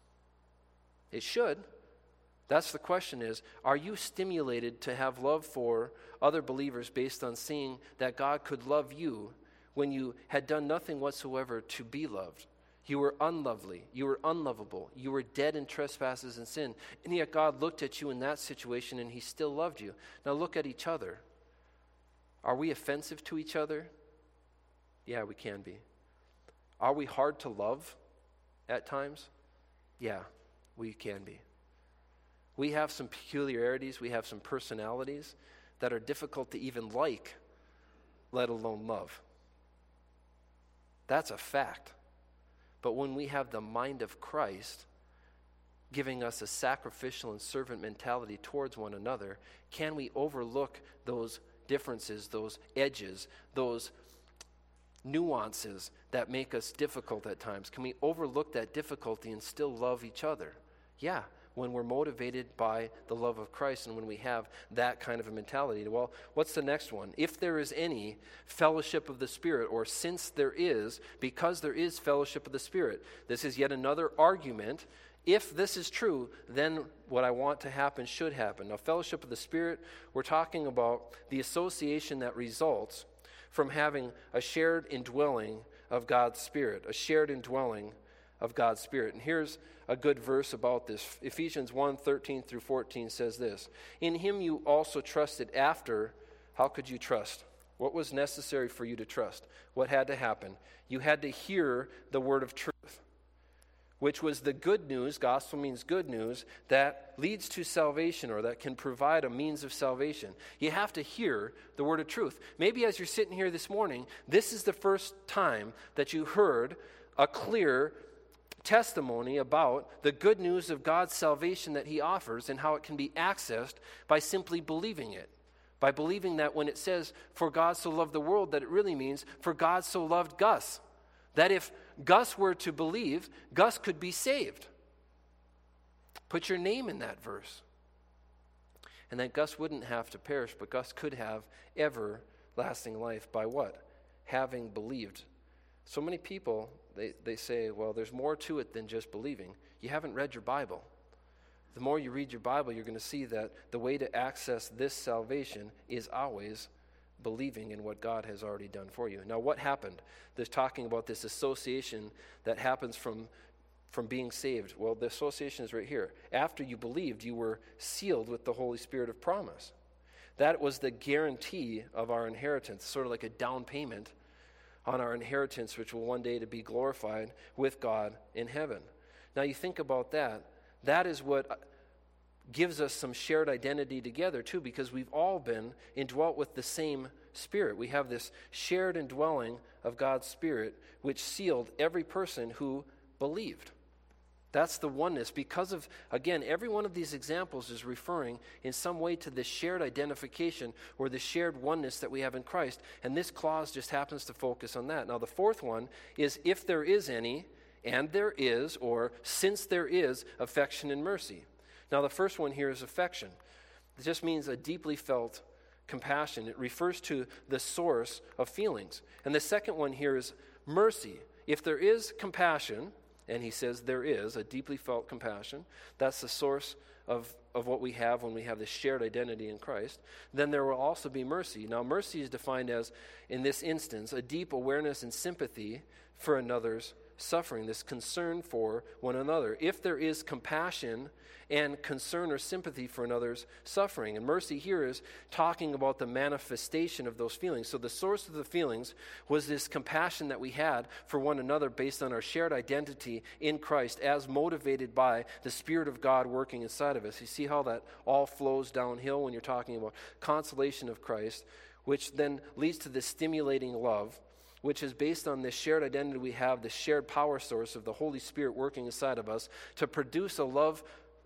It should. That's the question is, are you stimulated to have love for other believers based on seeing that God could love you when you had done nothing whatsoever to be loved? You were unlovely. You were unlovable. You were dead in trespasses and sin. And yet God looked at you in that situation and he still loved you. Now look at each other. Are we offensive to each other? Yeah, we can be. Are we hard to love at times? Yeah. We can be. We have some peculiarities, we have some personalities that are difficult to even like, let alone love. That's a fact. But when we have the mind of Christ giving us a sacrificial and servant mentality towards one another, can we overlook those differences, those edges, those nuances that make us difficult at times? Can we overlook that difficulty and still love each other? Yeah, when we're motivated by the love of Christ and when we have that kind of a mentality. Well, what's the next one? If there is any fellowship of the Spirit, or since there is, because there is fellowship of the Spirit, this is yet another argument. If this is true, then what I want to happen should happen. Now, fellowship of the Spirit, we're talking about the association that results from having a shared indwelling of God's Spirit, a shared indwelling of God's Spirit. And here's a good verse about this. Ephesians one, thirteen through fourteen says this: in him you also trusted after. How could you trust? What was necessary for you to trust? What had to happen? You had to hear the word of truth, which was the good news. Gospel means good news that leads to salvation, or that can provide a means of salvation. You have to hear the word of truth. Maybe as you're sitting here this morning, this is the first time that you heard a clear testimony about the good news of God's salvation that he offers and how it can be accessed by simply believing it. By believing that when it says, for God so loved the world, that it really means, for God so loved Gus. That if Gus were to believe, Gus could be saved. Put your name in that verse. And that Gus wouldn't have to perish, but Gus could have everlasting life by what? Having believed. So many people, they, they say, well, there's more to it than just believing. You haven't read your Bible. The more you read your Bible, you're going to see that the way to access this salvation is always believing in what God has already done for you. Now, what happened? There's talking about this association that happens from, from being saved. Well, the association is right here. After you believed, you were sealed with the Holy Spirit of promise. That was the guarantee of our inheritance, sort of like a down payment on our inheritance, which will one day to be glorified with God in heaven. Now, you think about that. That is what gives us some shared identity together too, because we've all been indwelt with the same Spirit. We have this shared indwelling of God's Spirit, which sealed every person who believed. That's the oneness. Because of, again, every one of these examples is referring in some way to this shared identification or the shared oneness that we have in Christ. And this clause just happens to focus on that. Now, the fourth one is if there is any, and there is, or since there is, affection and mercy. Now, the first one here is affection. It just means a deeply felt compassion. It refers to the source of feelings. And the second one here is mercy. If there is compassion, and he says there is a deeply felt compassion, that's the source of, of what we have when we have this shared identity in Christ, then there will also be mercy. Now, mercy is defined as, in this instance, a deep awareness and sympathy for another's suffering, this concern for one another. If there is compassion and concern or sympathy for another's suffering, and mercy here is talking about the manifestation of those feelings. So the source of the feelings was this compassion that we had for one another based on our shared identity in Christ as motivated by the Spirit of God working inside of us. You see how that all flows downhill when you're talking about consolation of Christ, which then leads to this stimulating love, which is based on this shared identity we have, the shared power source of the Holy Spirit working inside of us to produce a love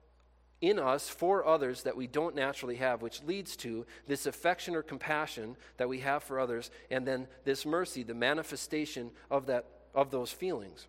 in us for others that we don't naturally have, which leads to this affection or compassion that we have for others, and then this mercy, the manifestation of that of those feelings.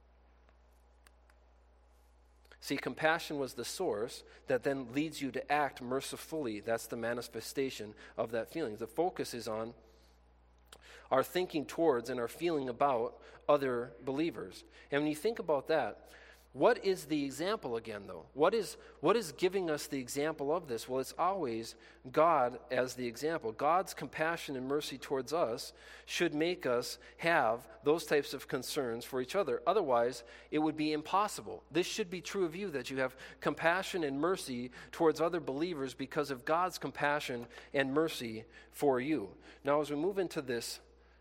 See, compassion was the source that then leads you to act mercifully. That's the manifestation of that feeling. The focus is on our thinking towards and our feeling about other believers. And when you think about that, what is the example again, though? What is what is giving us the example of this? Well, it's always God as the example. God's compassion and mercy towards us should make us have those types of concerns for each other. Otherwise, it would be impossible. This should be true of you, that you have compassion and mercy towards other believers because of God's compassion and mercy for you. Now, as we move into this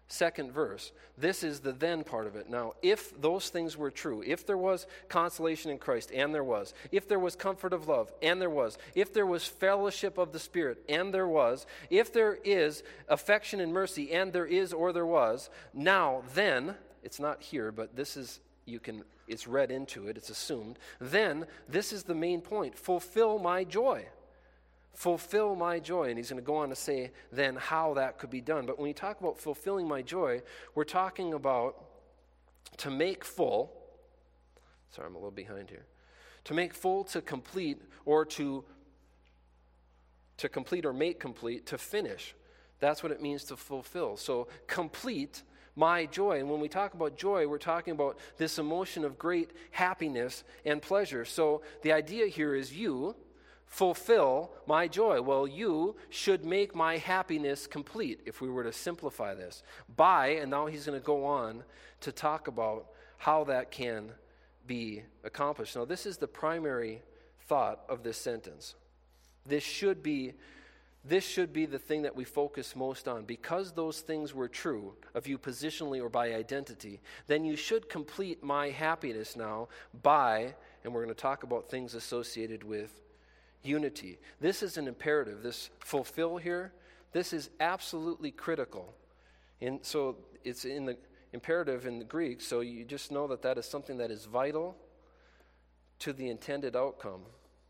second verse. This is the then part of it. Now, if those things were true, if there was consolation in Christ, and there was, if there was comfort of love, and there was, if there was fellowship of the Spirit, and there was, if there is affection and mercy, and there is or there was, now then, it's not here, but this is, you can, it's read into it, it's assumed, then this is the main point. Fulfill my joy. Fulfill my joy. And he's going to go on to say then how that could be done. But when you talk about fulfilling my joy, we're talking about to make full. Sorry, I'm a little behind here. To make full, to complete, or to, to complete or make complete, to finish. That's what it means to fulfill. So complete my joy. And when we talk about joy, we're talking about this emotion of great happiness and pleasure. So the idea here is you fulfill my joy. Well, you should make my happiness complete, if we were to simplify this. By, and now he's going to go on to talk about how that can be accomplished. Now, this is the primary thought of this sentence. This should be, this should be the thing that we focus most on. Because those things were true of you positionally or by identity, then you should complete my happiness now by, and we're going to talk about things associated with unity. This is an imperative. This fulfill here, this is absolutely critical. And so it's in the imperative in the Greek, so you just know that that is something that is vital to the intended outcome.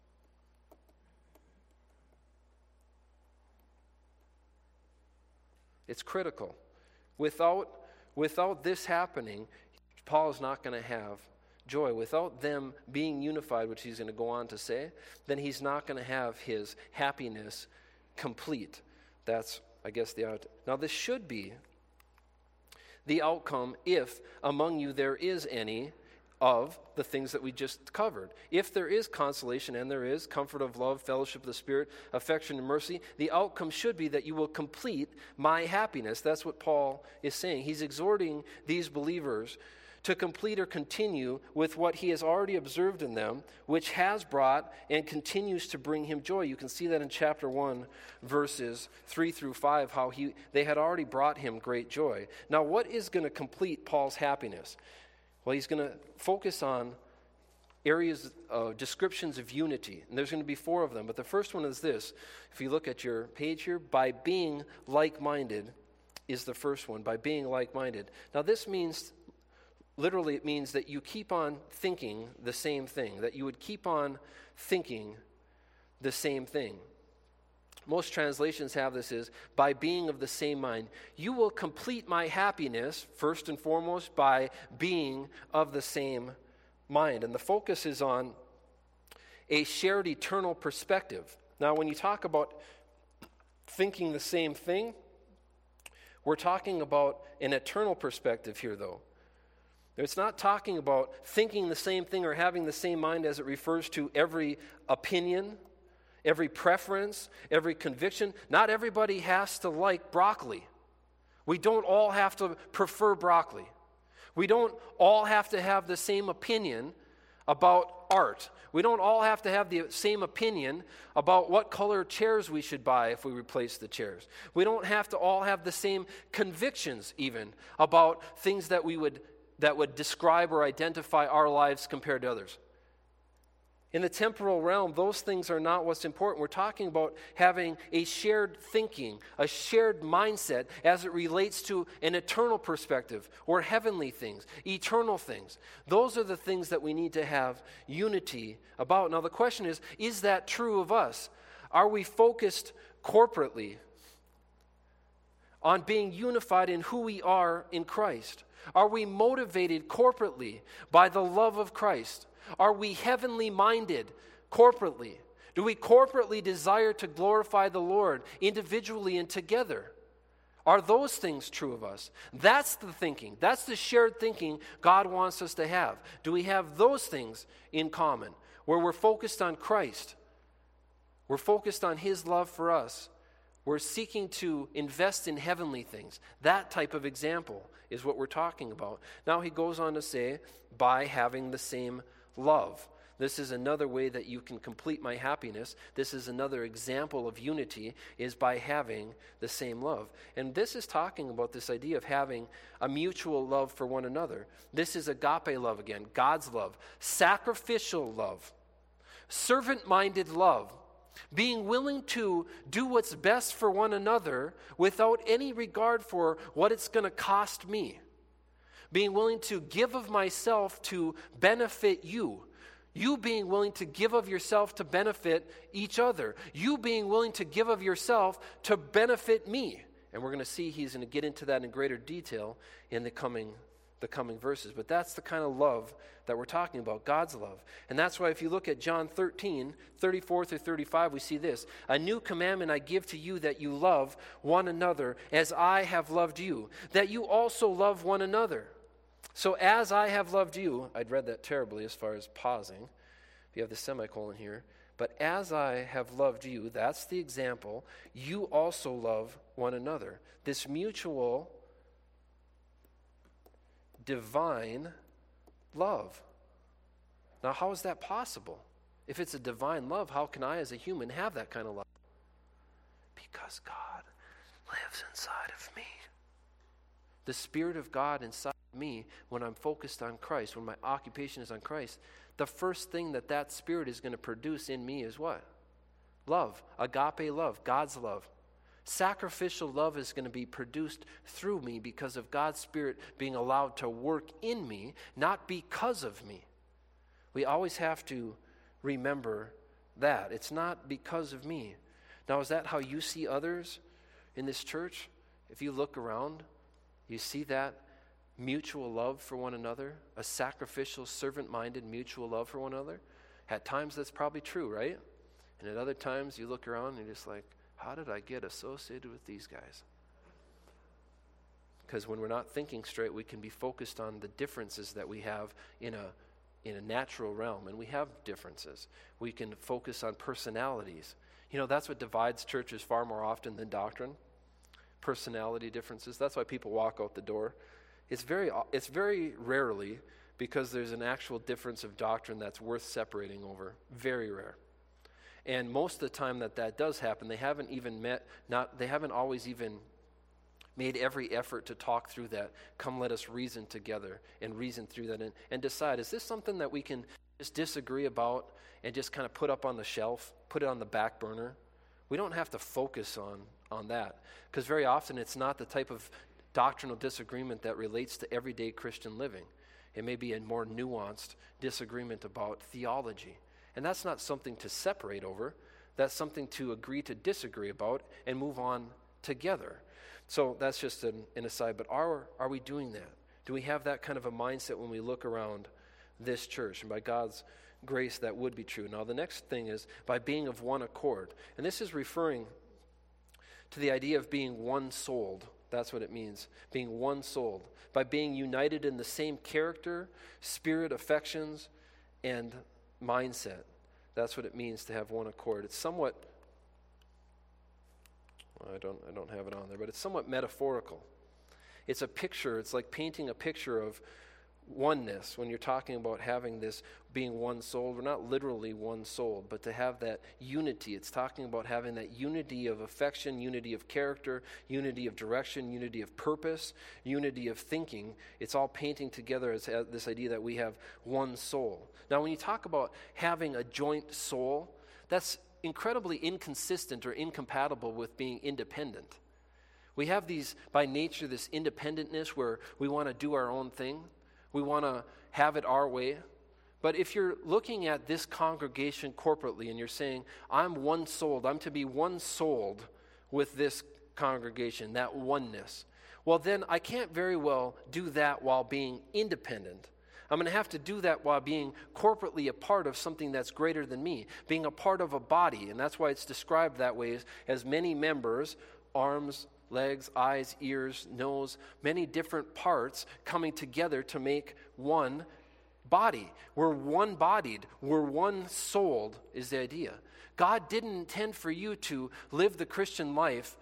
It's critical. Without, without this happening, Paul is not going to have joy. Without them being unified, which he's going to go on to say, then he's not going to have his happiness complete. That's, I guess, the out. Now, this should be the outcome if among you there is any of the things that we just covered. If there is consolation and there is comfort of love, fellowship of the Spirit, affection and mercy, the outcome should be that you will complete my happiness. That's what Paul is saying. He's exhorting these believers to complete or continue with what he has already observed in them, which has brought and continues to bring him joy. You can see that in chapter one, verses three through five, how he they had already brought him great joy. Now, what is going to complete Paul's happiness? Well, he's going to focus on areas, uh, descriptions of unity. And there's going to be four of them. But the first one is this. If you look at your page here, by being like-minded is the first one, by being like-minded. Now, this means... Literally, it means that you keep on thinking the same thing, that you would keep on thinking the same thing. Most translations have this as, by being of the same mind. You will complete my happiness, first and foremost, by being of the same mind. And the focus is on a shared eternal perspective. Now, when you talk about thinking the same thing, we're talking about an eternal perspective here, though. It's not talking about thinking the same thing or having the same mind as it refers to every opinion, every preference, every conviction. Not everybody has to like broccoli. We don't all have to prefer broccoli. We don't all have to have the same opinion about art. We don't all have to have the same opinion about what color chairs we should buy if we replace the chairs. We don't have to all have the same convictions even about things that we would that would describe or identify our lives compared to others. In the temporal realm, those things are not what's important. We're talking about having a shared thinking, a shared mindset as it relates to an eternal perspective or heavenly things, eternal things. Those are the things that we need to have unity about. Now the question is, is that true of us? Are we focused corporately on being unified in who we are in Christ? Are we motivated corporately by the love of Christ? Are we heavenly minded corporately? Do we corporately desire to glorify the Lord individually and together? Are those things true of us? That's the thinking. That's the shared thinking God wants us to have. Do we have those things in common where we're focused on Christ? We're focused on His love for us. We're seeking to invest in heavenly things. That type of example is what we're talking about. Now he goes on to say, by having the same love. This is another way that you can complete my happiness. This is another example of unity, is by having the same love. And this is talking about this idea of having a mutual love for one another. This is agape love again, God's love, sacrificial love, servant-minded love, being willing to do what's best for one another without any regard for what it's going to cost me. Being willing to give of myself to benefit you. You being willing to give of yourself to benefit each other. You being willing to give of yourself to benefit me. And we're going to see he's going to get into that in greater detail in the coming the coming verses. But that's the kind of love that we're talking about, God's love. And that's why if you look at John thirteen, thirty-four through thirty-five, we see this. A new commandment I give to you, that you love one another as I have loved you, that you also love one another. So as I have loved you, I'd read that terribly as far as pausing. If you have the semicolon here. But as I have loved you, that's the example, you also love one another. This mutual, divine love. Now, how is that possible? If it's a divine love, how can I as a human have that kind of love? Because God lives inside of me. The Spirit of God inside of me, when I'm focused on Christ, when my occupation is on Christ, the first thing that that Spirit is going to produce in me is what? Love. Agape love. God's love. Sacrificial love is going to be produced through me because of God's Spirit being allowed to work in me, not because of me. We always have to remember that. It's not because of me. Now, is that how you see others in this church? If you look around, you see that mutual love for one another, a sacrificial, servant-minded mutual love for one another. At times that's probably true, right? And at other times you look around and you're just like, how did I get associated with these guys? Because when we're not thinking straight, we can be focused on the differences that we have in a in a natural realm, and we have differences. We can focus on personalities. You know, that's what divides churches far more often than doctrine. Personality differences. That's why people walk out the door. It's very, it's very rarely because there's an actual difference of doctrine that's worth separating over. Very rare. And most of the time that that does happen, they haven't even met, not, they haven't always even made every effort to talk through that. Come, let us reason together and reason through that and, and decide, is this something that we can just disagree about and just kind of put up on the shelf, put it on the back burner? We don't have to focus on, on that, because very often it's not the type of doctrinal disagreement that relates to everyday Christian living. It may be a more nuanced disagreement about theology. And that's not something to separate over. That's something to agree to disagree about and move on together. So that's just an, an aside. But are, are we doing that? Do we have that kind of a mindset when we look around this church? And by God's grace, that would be true. Now, the next thing is by being of one accord. And this is referring to the idea of being one-souled. That's what it means, being one-souled. By being united in the same character, spirit, affections, and mindset. That's what it means to have one accord. It's somewhat, well, I don't I don't have it on there, but it's somewhat metaphorical. It's a picture, it's like painting a picture of oneness when you're talking about having this being one souled. We're not literally one souled, but to have that unity. It's talking about having that unity of affection, unity of character, unity of direction, unity of purpose, unity of thinking. It's all painting together as, as this idea that we have one soul. Now, when you talk about having a joint soul, that's incredibly inconsistent or incompatible with being independent. We have these, by nature, this independentness where we want to do our own thing. We want to have it our way. But if you're looking at this congregation corporately and you're saying, I'm one-souled, I'm to be one-souled with this congregation, that oneness, well then I can't very well do that while being independent. I'm going to have to do that while being corporately a part of something that's greater than me, being a part of a body. And that's why it's described that way as, as many members, arms, legs, eyes, ears, nose, many different parts coming together to make one body. We're one-bodied. We're one-souled is the idea. God didn't intend for you to live the Christian life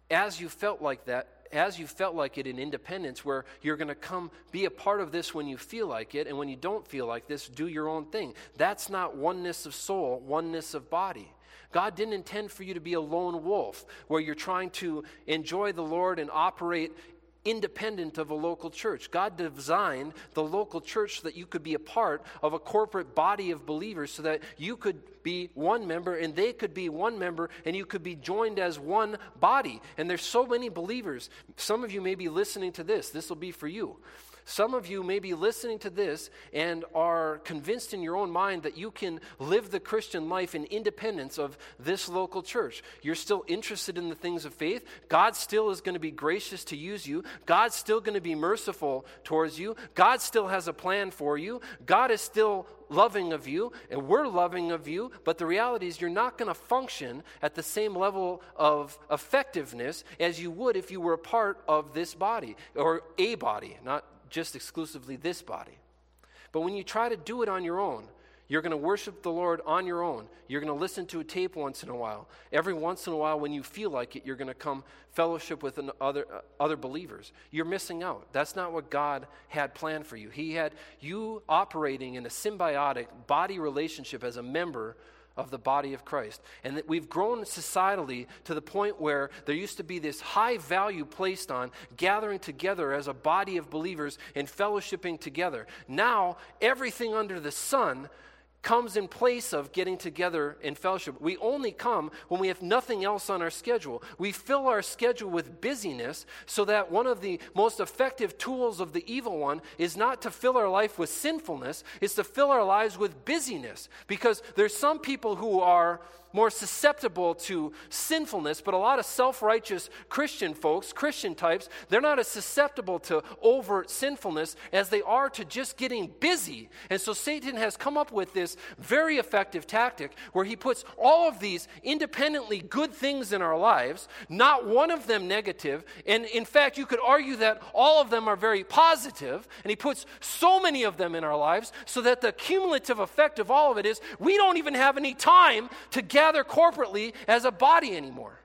as you felt like that, as you felt like it in Independence, where you're going to come be a part of this when you feel like it, and when you don't feel like this, do your own thing. That's not oneness of soul, oneness of body. God didn't intend for you to be a lone wolf, where you're trying to enjoy the Lord and operate independent of a local church. God designed the local church so that you could be a part of a corporate body of believers, so that you could be one member and they could be one member and you could be joined as one body. And there's so many believers. Some of you may be listening to this. This will be for you. Some of you may be listening to this and are convinced in your own mind that you can live the Christian life in independence of this local church. You're still interested in the things of faith. God still is going to be gracious to use you. God's still going to be merciful towards you. God still has a plan for you. God is still loving of you, and we're loving of you, but the reality is you're not going to function at the same level of effectiveness as you would if you were a part of this body, or a body, not just exclusively this body. But when you try to do it on your own, you're going to worship the Lord on your own. You're going to listen to a tape once in a while. Every once in a while, when you feel like it, you're going to come fellowship with an other uh, other believers. You're missing out. That's not what God had planned for you. He had you operating in a symbiotic body relationship as a member of the body of Christ. And that we've grown societally to the point where there used to be this high value placed on gathering together as a body of believers and fellowshipping together. Now, everything under the sun comes in place of getting together in fellowship. We only come when we have nothing else on our schedule. We fill our schedule with busyness, so that one of the most effective tools of the evil one is not to fill our life with sinfulness, it's to fill our lives with busyness. Because there's some people who are more susceptible to sinfulness, but a lot of self-righteous Christian folks, Christian types, they're not as susceptible to overt sinfulness as they are to just getting busy. And so Satan has come up with this very effective tactic where he puts all of these independently good things in our lives, not one of them negative, and in fact you could argue that all of them are very positive, and he puts so many of them in our lives so that the cumulative effect of all of it is we don't even have any time to gather corporately as a body anymore.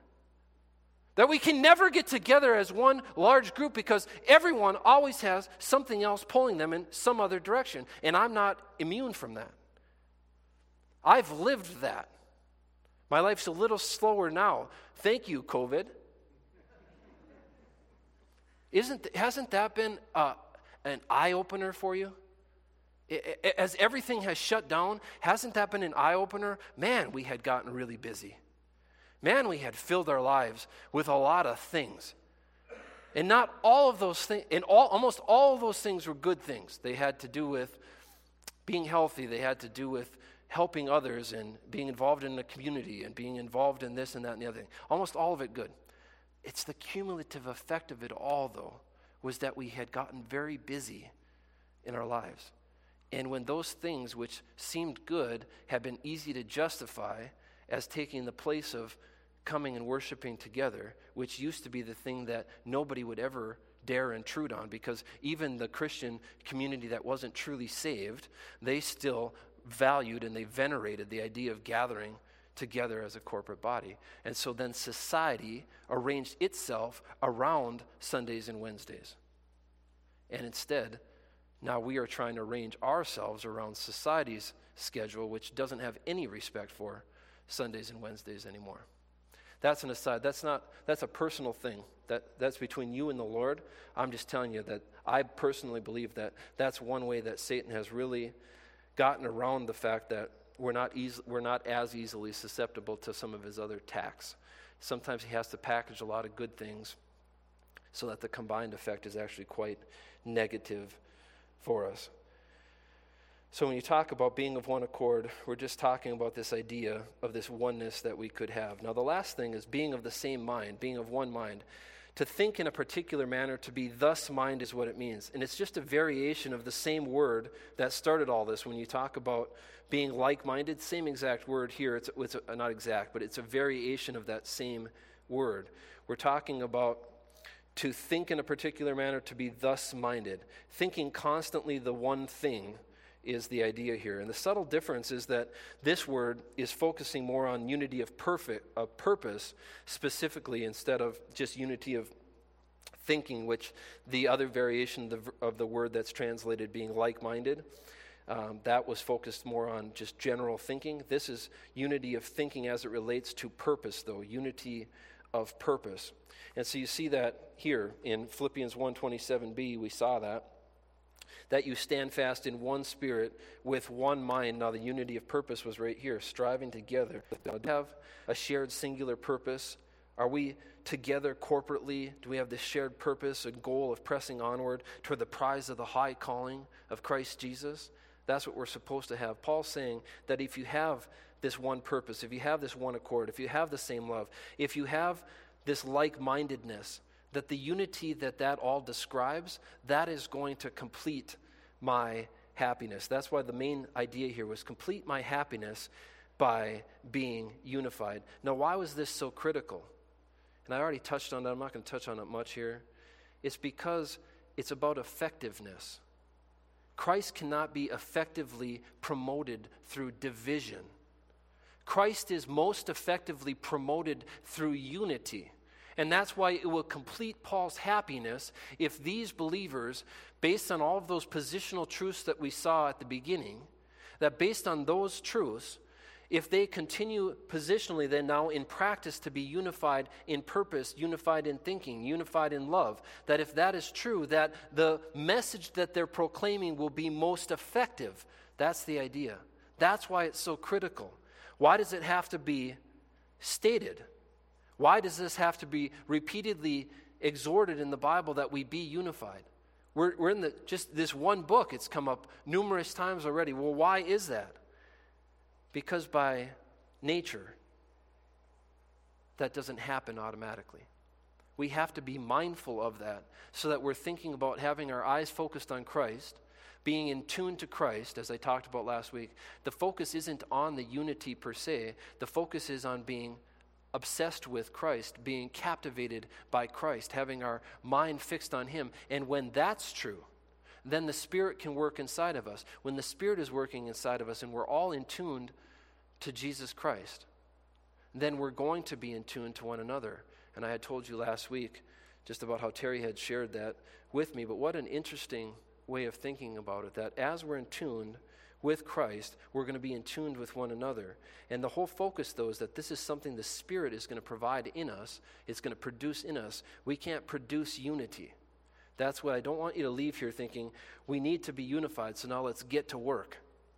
That we can never get together as one large group because everyone always has something else pulling them in some other direction. And I'm not immune from that. I've lived that. My life's a little slower now. Thank you, COVID. Isn't, hasn't that been uh, an eye-opener for you? As everything has shut down, hasn't that been an eye-opener? Man, we had gotten really busy. Man, we had filled our lives with a lot of things. And not all of those things, and all, almost all of those things were good things. They had to do with being healthy. They had to do with helping others and being involved in the community and being involved in this and that and the other thing. Almost all of it good. It's the cumulative effect of it all, though, was that we had gotten very busy in our lives. And when those things which seemed good have been easy to justify as taking the place of coming and worshiping together, which used to be the thing that nobody would ever dare intrude on, because even the Christian community that wasn't truly saved, they still valued and they venerated the idea of gathering together as a corporate body. And so then society arranged itself around Sundays and Wednesdays. And instead, now we are trying to arrange ourselves around society's schedule, which doesn't have any respect for Sundays and Wednesdays anymore. That's an aside. That's not. That's a personal thing. That that's between you and the Lord. I'm just telling you that I personally believe that that's one way that Satan has really gotten around the fact that we're not easy, we're not as easily susceptible to some of his other attacks. Sometimes he has to package a lot of good things so that the combined effect is actually quite negative for us. So when you talk about being of one accord, we're just talking about this idea of this oneness that we could have. Now the last thing is being of the same mind, being of one mind. To think in a particular manner, to be thus mind is what it means. And it's just a variation of the same word that started all this. When you talk about being like-minded, same exact word here. It's, it's a, not exact, but it's a variation of that same word. We're talking about to think in a particular manner, to be thus minded. Thinking constantly the one thing is the idea here. And the subtle difference is that this word is focusing more on unity of perfect of purpose specifically, instead of just unity of thinking, which the other variation of the, of the word that's translated being like-minded, um, that was focused more on just general thinking. This is unity of thinking as it relates to purpose, though, unity of purpose. And so you see that here in Philippians one twenty-seven b, we saw that. That you stand fast in one spirit with one mind. Now the unity of purpose was right here, striving together. Do we have a shared singular purpose? Are we together corporately? Do we have this shared purpose and goal of pressing onward toward the prize of the high calling of Christ Jesus? That's what we're supposed to have. Paul's saying that if you have this one purpose, if you have this one accord, if you have the same love, if you have this like-mindedness, that the unity that that all describes, that is going to complete my happiness. That's why the main idea here was complete my happiness by being unified. Now, why was this so critical? And I already touched on that. I'm not going to touch on it much here. It's because it's about effectiveness. Christ cannot be effectively promoted through division. Christ is most effectively promoted through unity. And that's why it will complete Paul's happiness if these believers, based on all of those positional truths that we saw at the beginning, that based on those truths, if they continue positionally then now in practice to be unified in purpose, unified in thinking, unified in love, that if that is true, that the message that they're proclaiming will be most effective. That's the idea. That's why it's so critical. Why does it have to be stated? Why does this have to be repeatedly exhorted in the Bible that we be unified? We're, we're in the, just this one book. It's come up numerous times already. Well, why is that? Because by nature, that doesn't happen automatically. We have to be mindful of that so that we're thinking about having our eyes focused on Christ, being in tune to Christ, as I talked about last week. The focus isn't on the unity per se. The focus is on being obsessed with Christ, being captivated by Christ, having our mind fixed on Him. And when that's true, then the Spirit can work inside of us. When the Spirit is working inside of us and we're all in tune to Jesus Christ, then we're going to be in tune to one another. And I had told you last week just about how Terry had shared that with me, but what an interesting way of thinking about it, that as we're in tune with Christ, we're going to be in tune with one another. And the whole focus, though, is that this is something the Spirit is going to provide in us. It's going to produce in us. We can't produce unity. That's why I don't want you to leave here thinking, we need to be unified, so now let's get to work.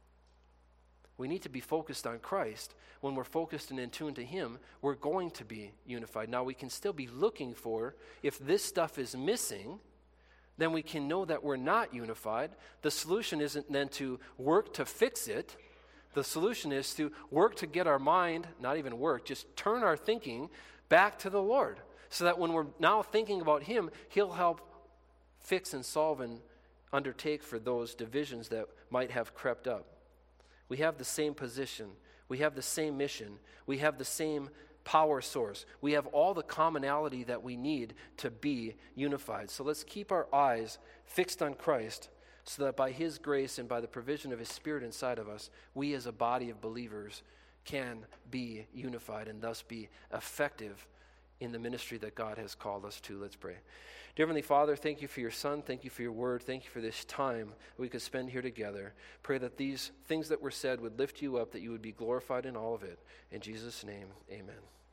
We need to be focused on Christ. When we're focused and in tune to Him, we're going to be unified. Now, we can still be looking for, if this stuff is missing, then we can know that we're not unified. The solution isn't then to work to fix it. The solution is to work to get our mind, not even work, just turn our thinking back to the Lord, so that when we're now thinking about Him, He'll help fix and solve and undertake for those divisions that might have crept up. We have the same position. We have the same mission. We have the same power source. We have all the commonality that we need to be unified. So let's keep our eyes fixed on Christ, so that by His grace and by the provision of His Spirit inside of us, we as a body of believers can be unified and thus be effective in the ministry that God has called us to. Let's pray. Dear Heavenly Father, thank You for Your Son. Thank You for Your Word. Thank You for this time we could spend here together. Pray that these things that were said would lift You up, that You would be glorified in all of it. In Jesus' name, amen.